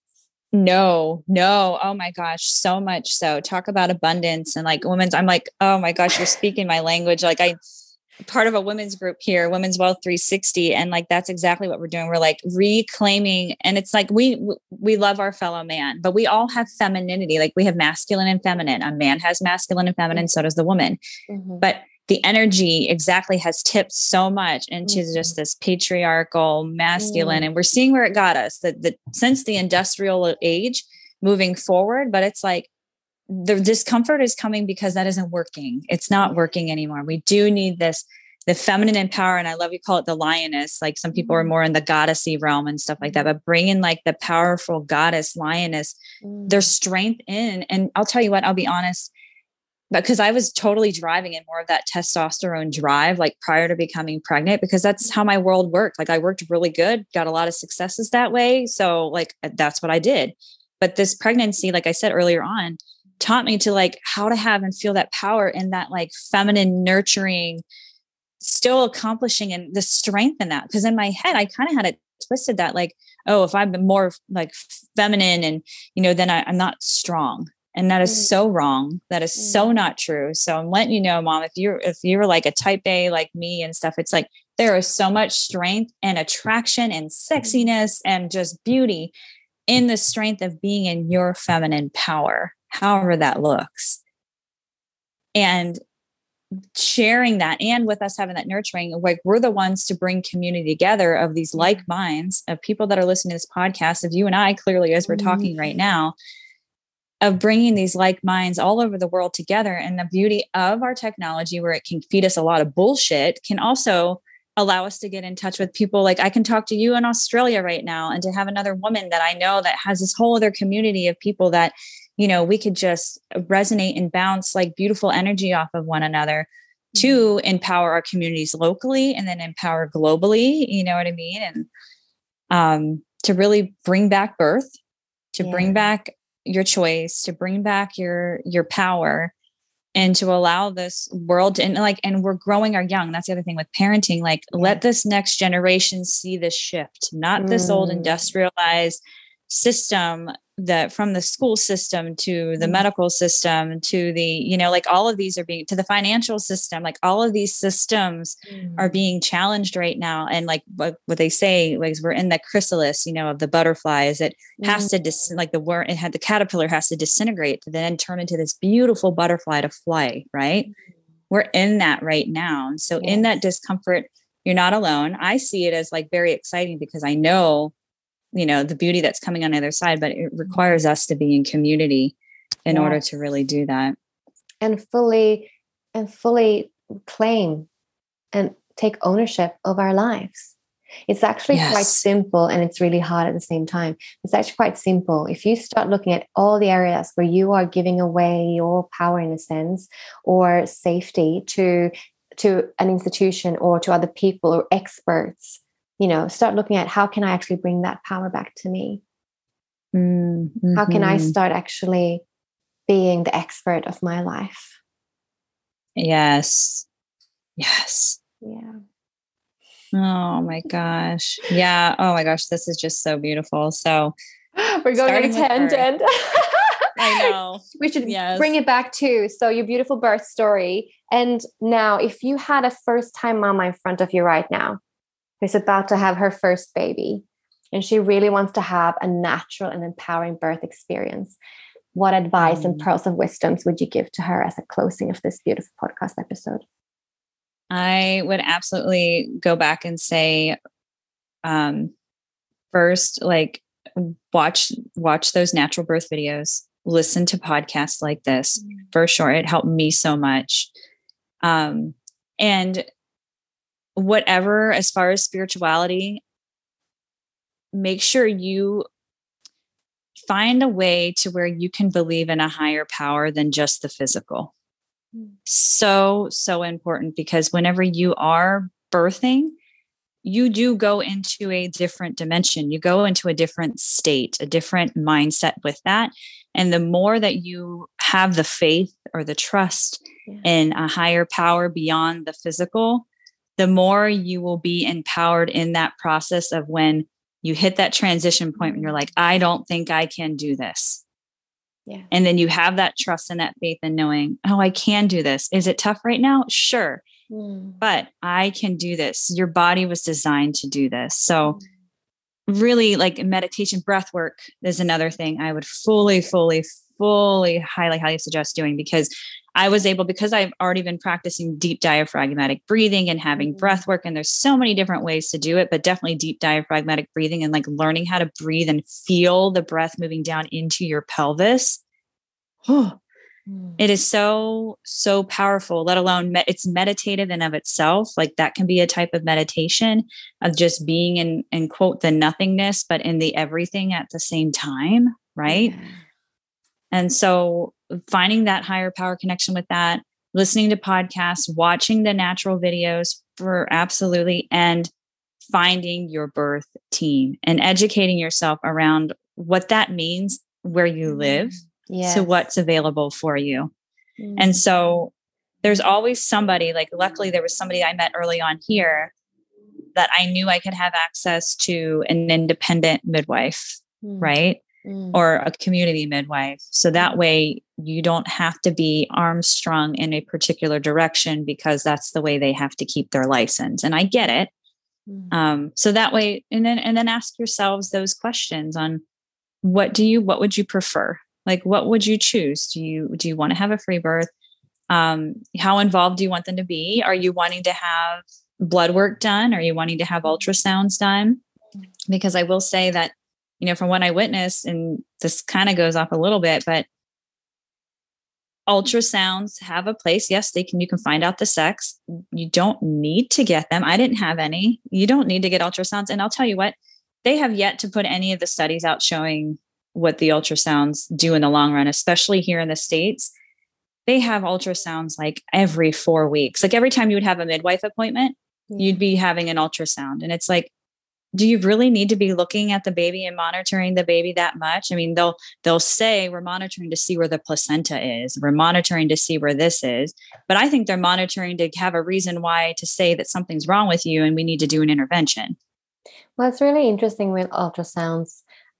No, no. Oh my gosh. So much so. Talk about abundance and like women's. I'm like, oh my gosh, you're speaking my language. Like I, part of a women's group here, Women's Wealth three sixty. And like, that's exactly what we're doing. We're like reclaiming. And it's like, we, we love our fellow man, but we all have femininity. Like we have masculine and feminine. A man has masculine and feminine. So does the woman. Mm-hmm. But the energy exactly has tipped so much into Mm-hmm. just this patriarchal masculine. Mm. And we're seeing where it got us, that the, since the industrial age moving forward, but it's like the discomfort is coming because that isn't working. It's not working anymore. We do need this, the feminine and power. And I love you call it the lioness. Like some people are more in the goddessy realm and stuff like that, but bringing like the powerful goddess lioness, Mm. their strength in. And I'll tell you what, I'll be honest, because I was totally driving in more of that testosterone drive, like prior to becoming pregnant, because that's how my world worked. Like I worked really good, got a lot of successes that way. So like, that's what I did. But this pregnancy, like I said earlier on, taught me to like how to have and feel that power in that like feminine, nurturing, still accomplishing, and the strength in that. Because in my head, I kind of had it twisted that like, oh, if I'm more like feminine and, you know, then I, I'm not strong. And that is so wrong. That is so not true. So I'm letting you know, Mom, if you're, if you're like a type A, like me and stuff, it's like, there is so much strength and attraction and sexiness and just beauty in the strength of being in your feminine power, however that looks. And sharing that, and with us having that nurturing, like we're the ones to bring community together of these like minds of people that are listening to this podcast, of you and I, clearly, as we're talking right now, of bringing these like minds all over the world together. And the beauty of our technology, where it can feed us a lot of bullshit, can also allow us to get in touch with people. Like I can talk to you in Australia right now, and to have another woman that I know that has this whole other community of people that, you know, we could just resonate and bounce like beautiful energy off of one another to empower our communities locally and then empower globally. You know what I mean? And um, to really bring back birth, to Yeah. bring back your choice, to bring back your, your power, and to allow this world to, and like, and we're growing our young. That's the other thing with parenting, like Yeah. let this next generation see this shift, not this old Mm. industrialized system, that from the school system to the medical system to the, you know, like all of these are being, to the financial system, like all of these systems mm. are being challenged right now. And like what, what they say, like we're in the chrysalis, you know, of the butterfly, is it mm. has to dis- like the worm, it had the caterpillar has to disintegrate to then turn into this beautiful butterfly to fly, right? Mm. We're in that right now. And so yes. in that discomfort, you're not alone. I see it as like very exciting because I know, you know, the beauty that's coming on the other side, but it requires us to be in community in yes. order to really do that. And fully, and fully claim and take ownership of our lives. It's actually yes. quite simple, and it's really hard at the same time. It's actually quite simple. If you start looking at all the areas where you are giving away your power in a sense, or safety to, to an institution or to other people or experts, you know, start looking at how can I actually bring that power back to me? Mm-hmm. How can I start actually being the expert of my life? Yes. Yes. Yeah. Oh my gosh. Yeah. Oh my gosh. This is just so beautiful. So we're going on a tangent. I know. We should yes. bring it back to, so your beautiful birth story. And now if you had a first time mama in front of you right now, who's about to have her first baby, and she really wants to have a natural and empowering birth experience, what advice mm. and pearls of wisdoms would you give to her as a closing of this beautiful podcast episode? I would absolutely go back and say, um, first, like watch, watch those natural birth videos, listen to podcasts like this, mm. for sure. It helped me so much. Um, and whatever, as far as spirituality, make sure you find a way to where you can believe in a higher power than just the physical. Mm. So, so important, because whenever you are birthing, you do go into a different dimension. You go into a different state, a different mindset with that. And the more that you have the faith or the trust yeah. in a higher power beyond the physical, the more you will be empowered in that process of when you hit that transition point when you're like, I don't think I can do this. Yeah. And then you have that trust and that faith in knowing, oh, I can do this. Is it tough right now? Sure. Mm. But I can do this. Your body was designed to do this. So mm. really, like meditation, breath work is another thing I would fully, fully, fully, highly, highly suggest doing, because I was able, because I've already been practicing deep diaphragmatic breathing and having breath work. And there's so many different ways to do it, but definitely deep diaphragmatic breathing and like learning how to breathe and feel the breath moving down into your pelvis. Oh, mm. It is so, so powerful, let alone me- it's meditative in of itself. Like that can be a type of meditation of just being in, in quote, the nothingness, but in the everything at the same time. Right. Yeah. And so finding that higher power connection with that, listening to podcasts, watching the natural videos for absolutely, and finding your birth team and educating yourself around what that means where you live. Yes. So what's available for you. Mm. And so there's always somebody, like luckily there was somebody I met early on here that I knew I could have access to an independent midwife, mm. right? Mm. Or a community midwife. So that way you don't have to be arms strung in a particular direction because that's the way they have to keep their license. And I get it. Mm. Um, so that way, and then, and then ask yourselves those questions on what do you, what would you prefer? Like, what would you choose? Do you, do you want to have a free birth? Um, how involved do you want them to be? Are you wanting to have blood work done? Are you wanting to have ultrasounds done? Because I will say that, you know, from what I witnessed, and this kind of goes off a little bit, but ultrasounds have a place. Yes, they can, you can find out the sex. You don't need to get them. I didn't have any. You don't need to get ultrasounds. And I'll tell you what, they have yet to put any of the studies out showing what the ultrasounds do in the long run, especially here in the States. They have ultrasounds like every four weeks. Like every time you would have a midwife appointment, you'd be having an ultrasound. And it's like, do you really need to be looking at the baby and monitoring the baby that much? I mean, they'll, they'll say we're monitoring to see where the placenta is. We're monitoring to see where this is. But I think they're monitoring to have a reason why to say that something's wrong with you and we need to do an intervention. Well, it's really interesting with ultrasounds.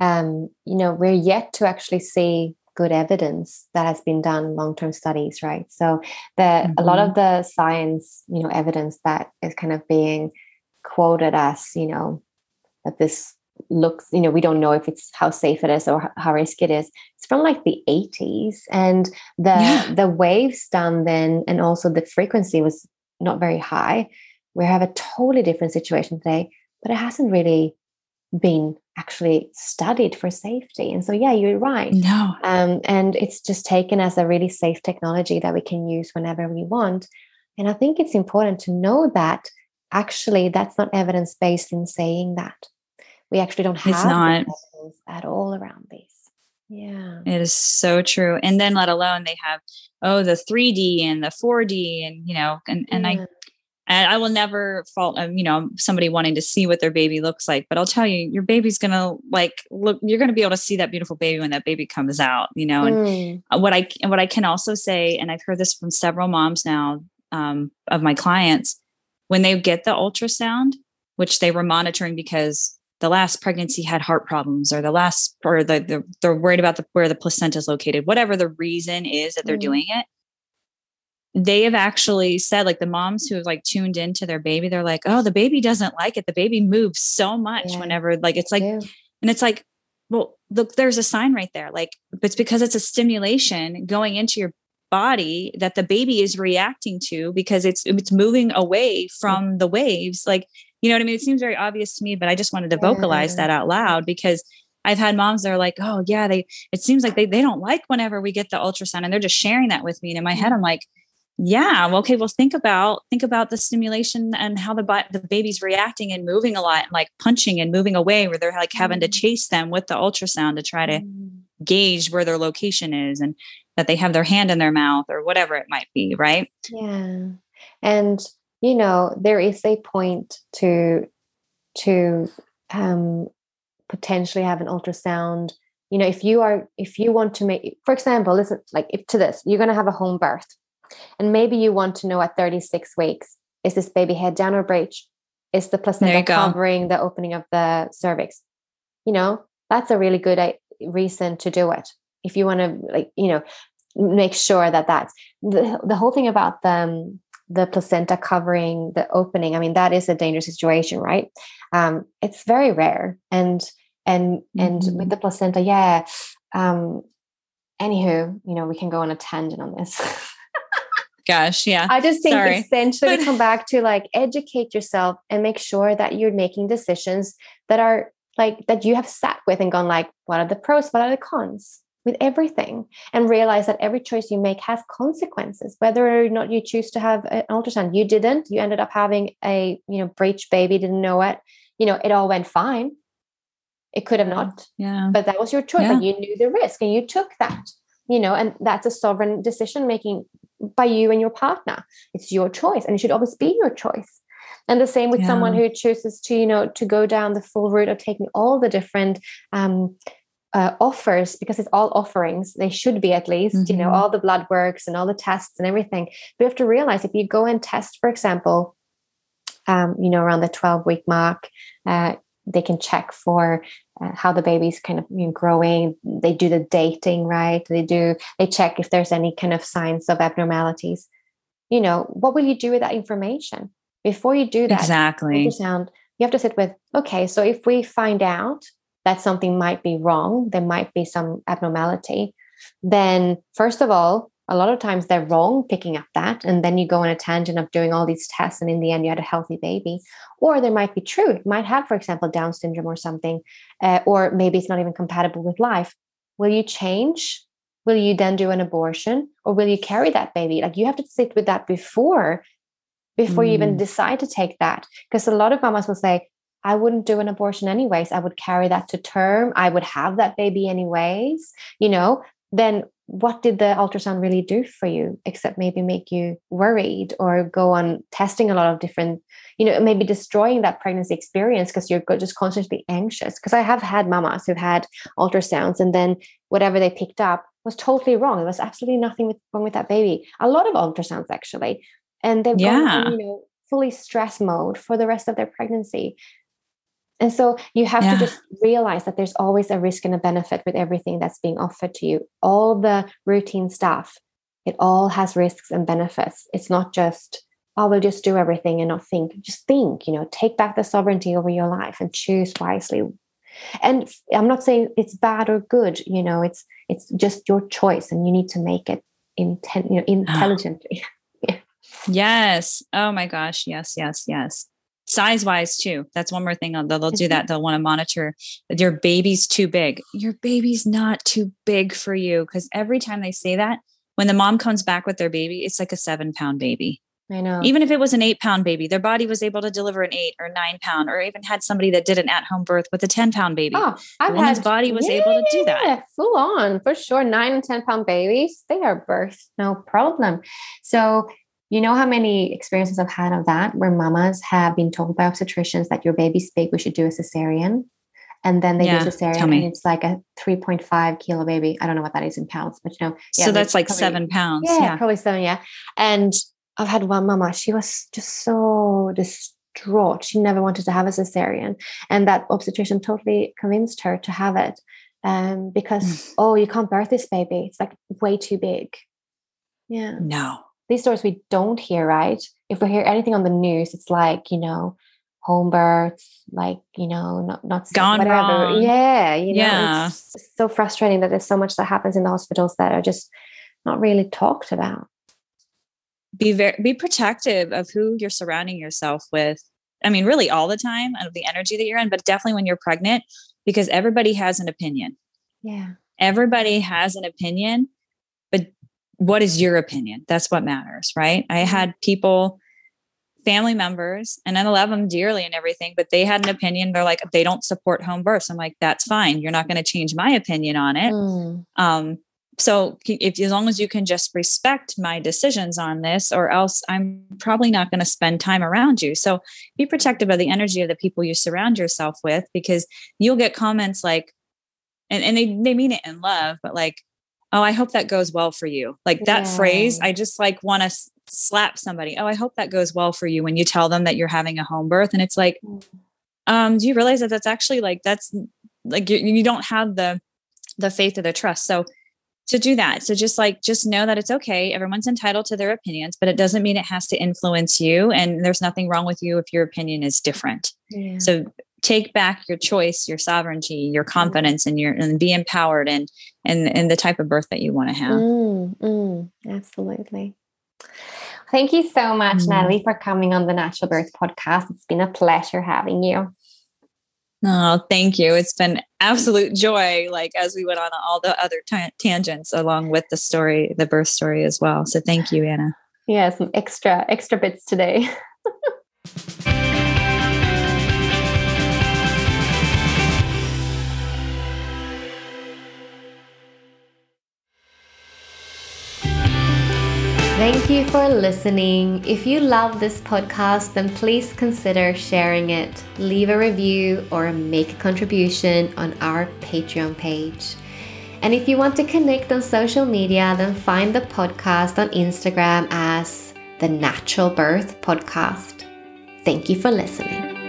um, you know, we're yet to actually see good evidence that has been done in long-term studies, right? So the mm-hmm. a lot of the science, you know, evidence that is kind of being quoted as, you know, that this looks, you know, we don't know if it's how safe it is or how risky it is. It's from like the eighties, and the yeah. the waves done then, and also the frequency was not very high. We have a totally different situation today, but it hasn't really been actually studied for safety. And so, yeah, you're right. No. Um, and it's just taken as a really safe technology that we can use whenever we want. And I think it's important to know that actually that's not evidence-based in saying that. We actually don't have it's not. evidence at all around this. Yeah. It is so true. And then let alone they have, oh, the three D and the four D and, you know, and, and yeah. I, and I will never fault, um, you know, somebody wanting to see what their baby looks like, but I'll tell you, your baby's going to like, look, you're going to be able to see that beautiful baby when that baby comes out, you know, and mm. what I, and what I can also say, and I've heard this from several moms now, um, of my clients, when they get the ultrasound, which they were monitoring because the last pregnancy had heart problems, or the last, or the, the they're worried about the, where the placenta is located, whatever the reason is that they're mm. doing it. They have actually said, like the moms who have like tuned into their baby, they're like, oh, the baby doesn't like it. The baby moves so much yeah, whenever like, it's like, and it's like, well, look, there's a sign right there. Like, it's because it's a stimulation going into your body that the baby is reacting to, because it's, it's moving away from the waves. Like, you know what I mean? It seems very obvious to me, but I just wanted to vocalize yeah. that out loud, because I've had moms that are like, oh yeah, they, it seems like they, they don't like whenever we get the ultrasound, and they're just sharing that with me. And in my head, I'm like, yeah, well, okay, well, think about, think about the stimulation and how the, the baby's reacting and moving a lot, and like punching and moving away, where they're like having mm. to chase them with the ultrasound to try to mm. gauge where their location is, and that they have their hand in their mouth or whatever it might be. Right. Yeah. And, you know, there is a point to, to, um, potentially have an ultrasound. You know, if you are, if you want to make, for example, listen, like if to this, you're going to have a home birth, and maybe you want to know at thirty-six weeks, is this baby head down or breech? Is the placenta covering the opening of the cervix? You know, that's a really good reason to do it. If you want to, like, you know, make sure that that's the, the whole thing about the, um, the placenta covering the opening. I mean, that is a dangerous situation, right? Um, it's very rare. And, and, mm-hmm. and with the placenta, yeah. Um, anywho, you know, we can go on a tangent on this. Gosh, yeah. I just think Sorry. essentially we come back to like educate yourself and make sure that you're making decisions that are like, that you have sat with and gone like, what are the pros? What are the cons with everything? And realize that every choice you make has consequences, whether or not you choose to have an ultrasound. You didn't, you ended up having a, you know, breech baby, didn't know it, you know, it all went fine. It could have not, yeah. but that was your choice. Yeah. Like you knew the risk and you took that, you know, and that's a sovereign decision making by you and your partner. It's your choice, and it should always be your choice. And the same with yeah. someone who chooses to, you know, to go down the full route of taking all the different um, uh, offers, because it's all offerings. They should be, at least, mm-hmm. you know, all the blood works and all the tests and everything. But you have to realize, if you go and test, for example, um, you know, around the twelve week mark, uh, they can check for uh, how the baby's kind of, you know, growing. They do the dating, right? They do, they check if there's any kind of signs of abnormalities. You know, what will you do with that information? Before you do that exactly. ultrasound, you have to sit with, okay, so if we find out that something might be wrong, there might be some abnormality, then first of all, a lot of times they're wrong picking up that. And then you go on a tangent of doing all these tests, and in the end, you had a healthy baby. Or they might be true. It might have, for example, Down syndrome or something, uh, or maybe it's not even compatible with life. Will you change? Will you then do an abortion, or will you carry that baby? Like, you have to sit with that before, before mm. you even decide to take that. Because a lot of mamas will say, I wouldn't do an abortion anyways. I would carry that to term. I would have that baby anyways, you know. Then what did the ultrasound really do for you, except maybe make you worried, or go on testing a lot of different, you know, maybe destroying that pregnancy experience because you're just constantly anxious. Because I have had mamas who've had ultrasounds, and then whatever they picked up was totally wrong. There was absolutely nothing with, wrong with that baby. A lot of ultrasounds, actually. And they've yeah. gone on, you know, fully stress mode for the rest of their pregnancy. And so you have Yeah. to just realize that there's always a risk and a benefit with everything that's being offered to you. All the routine stuff, it all has risks and benefits. It's not just, oh, we'll just do everything and not think. Just think, you know, take back the sovereignty over your life and choose wisely. And I'm not saying it's bad or good, you know, it's it's just your choice and you need to make it inten- you know, intelligently. Yeah. Yes. Oh my gosh. Yes, yes, yes. Size wise too. That's one more thing. They'll, they'll do that. They'll want to monitor that your baby's too big. Your baby's not too big for you. Because every time they say that, when the mom comes back with their baby, it's like a seven pound baby. I know. Even if it was an eight pound baby, their body was able to deliver an eight or nine pound, or even had somebody that did an at home birth with a ten pound baby. Oh, I've the woman's had, body was yeah, able to do that. Yeah, full on, for sure. Nine and ten pound babies, they are birthed, no problem. So, you know how many experiences I've had of that, where mamas have been told by obstetricians that your baby's big, we should do a cesarean. And then they Yeah, do a cesarean and it's like a three point five kilo baby. I don't know what that is in pounds, but you know. Yeah, so that's like probably, seven pounds. Yeah, Yeah. probably seven, yeah. And I've had one mama, she was just so distraught. She never wanted to have a cesarean. And that obstetrician totally convinced her to have it um, because, oh, you can't birth this baby. It's like way too big. Yeah. No. These stories we don't hear, right? If we hear anything on the news, it's like, you know, home births, like, you know, not, not Gone whatever. wrong. Yeah. You know, Yeah. it's so frustrating that there's so much that happens in the hospitals that are just not really talked about. Be very, be protective of who you're surrounding yourself with. I mean, really all the time, of the energy that you're in, but definitely when you're pregnant, because everybody has an opinion. Yeah. Everybody has an opinion, but what is your opinion? That's what matters, right? I had people, family members, and I love them dearly and everything, but they had an opinion. They're like, they don't support home births. I'm like, that's fine. You're not going to change my opinion on it. Mm. Um, so if, as long as you can just respect my decisions on this, or else I'm probably not going to spend time around you. So be protective of the energy of the people you surround yourself with, because you'll get comments like, and, and they, they mean it in love, but like, oh, I hope that goes well for you. Like that Yeah. phrase, I just like want to s- slap somebody. Oh, I hope that goes well for you when you tell them that you're having a home birth. And it's like, um, do you realize that that's actually like, that's like, you, you don't have the, the faith or the trust. So to do that. So just like, just know that it's okay. Everyone's entitled to their opinions, but it doesn't mean it has to influence you. And there's nothing wrong with you if your opinion is different. Yeah. So take back your choice, your sovereignty, your confidence, and your, and be empowered and, and, and the type of birth that you want to have. Mm, mm, absolutely. Thank you so much, Mm. Natalie, for coming on the Natural Birth Podcast. It's been a pleasure having you. Oh, thank you. It's been absolute joy. Like as we went on all the other ta- tangents along with the story, the birth story as well. So thank you, Anna. Yeah, some extra, extra bits today. Thank you for listening. If you love this podcast, then please consider sharing it, leave a review, or make a contribution on our Patreon page. And if you want to connect on social media, then find the podcast on Instagram as the Natural Birth Podcast. Thank you for listening.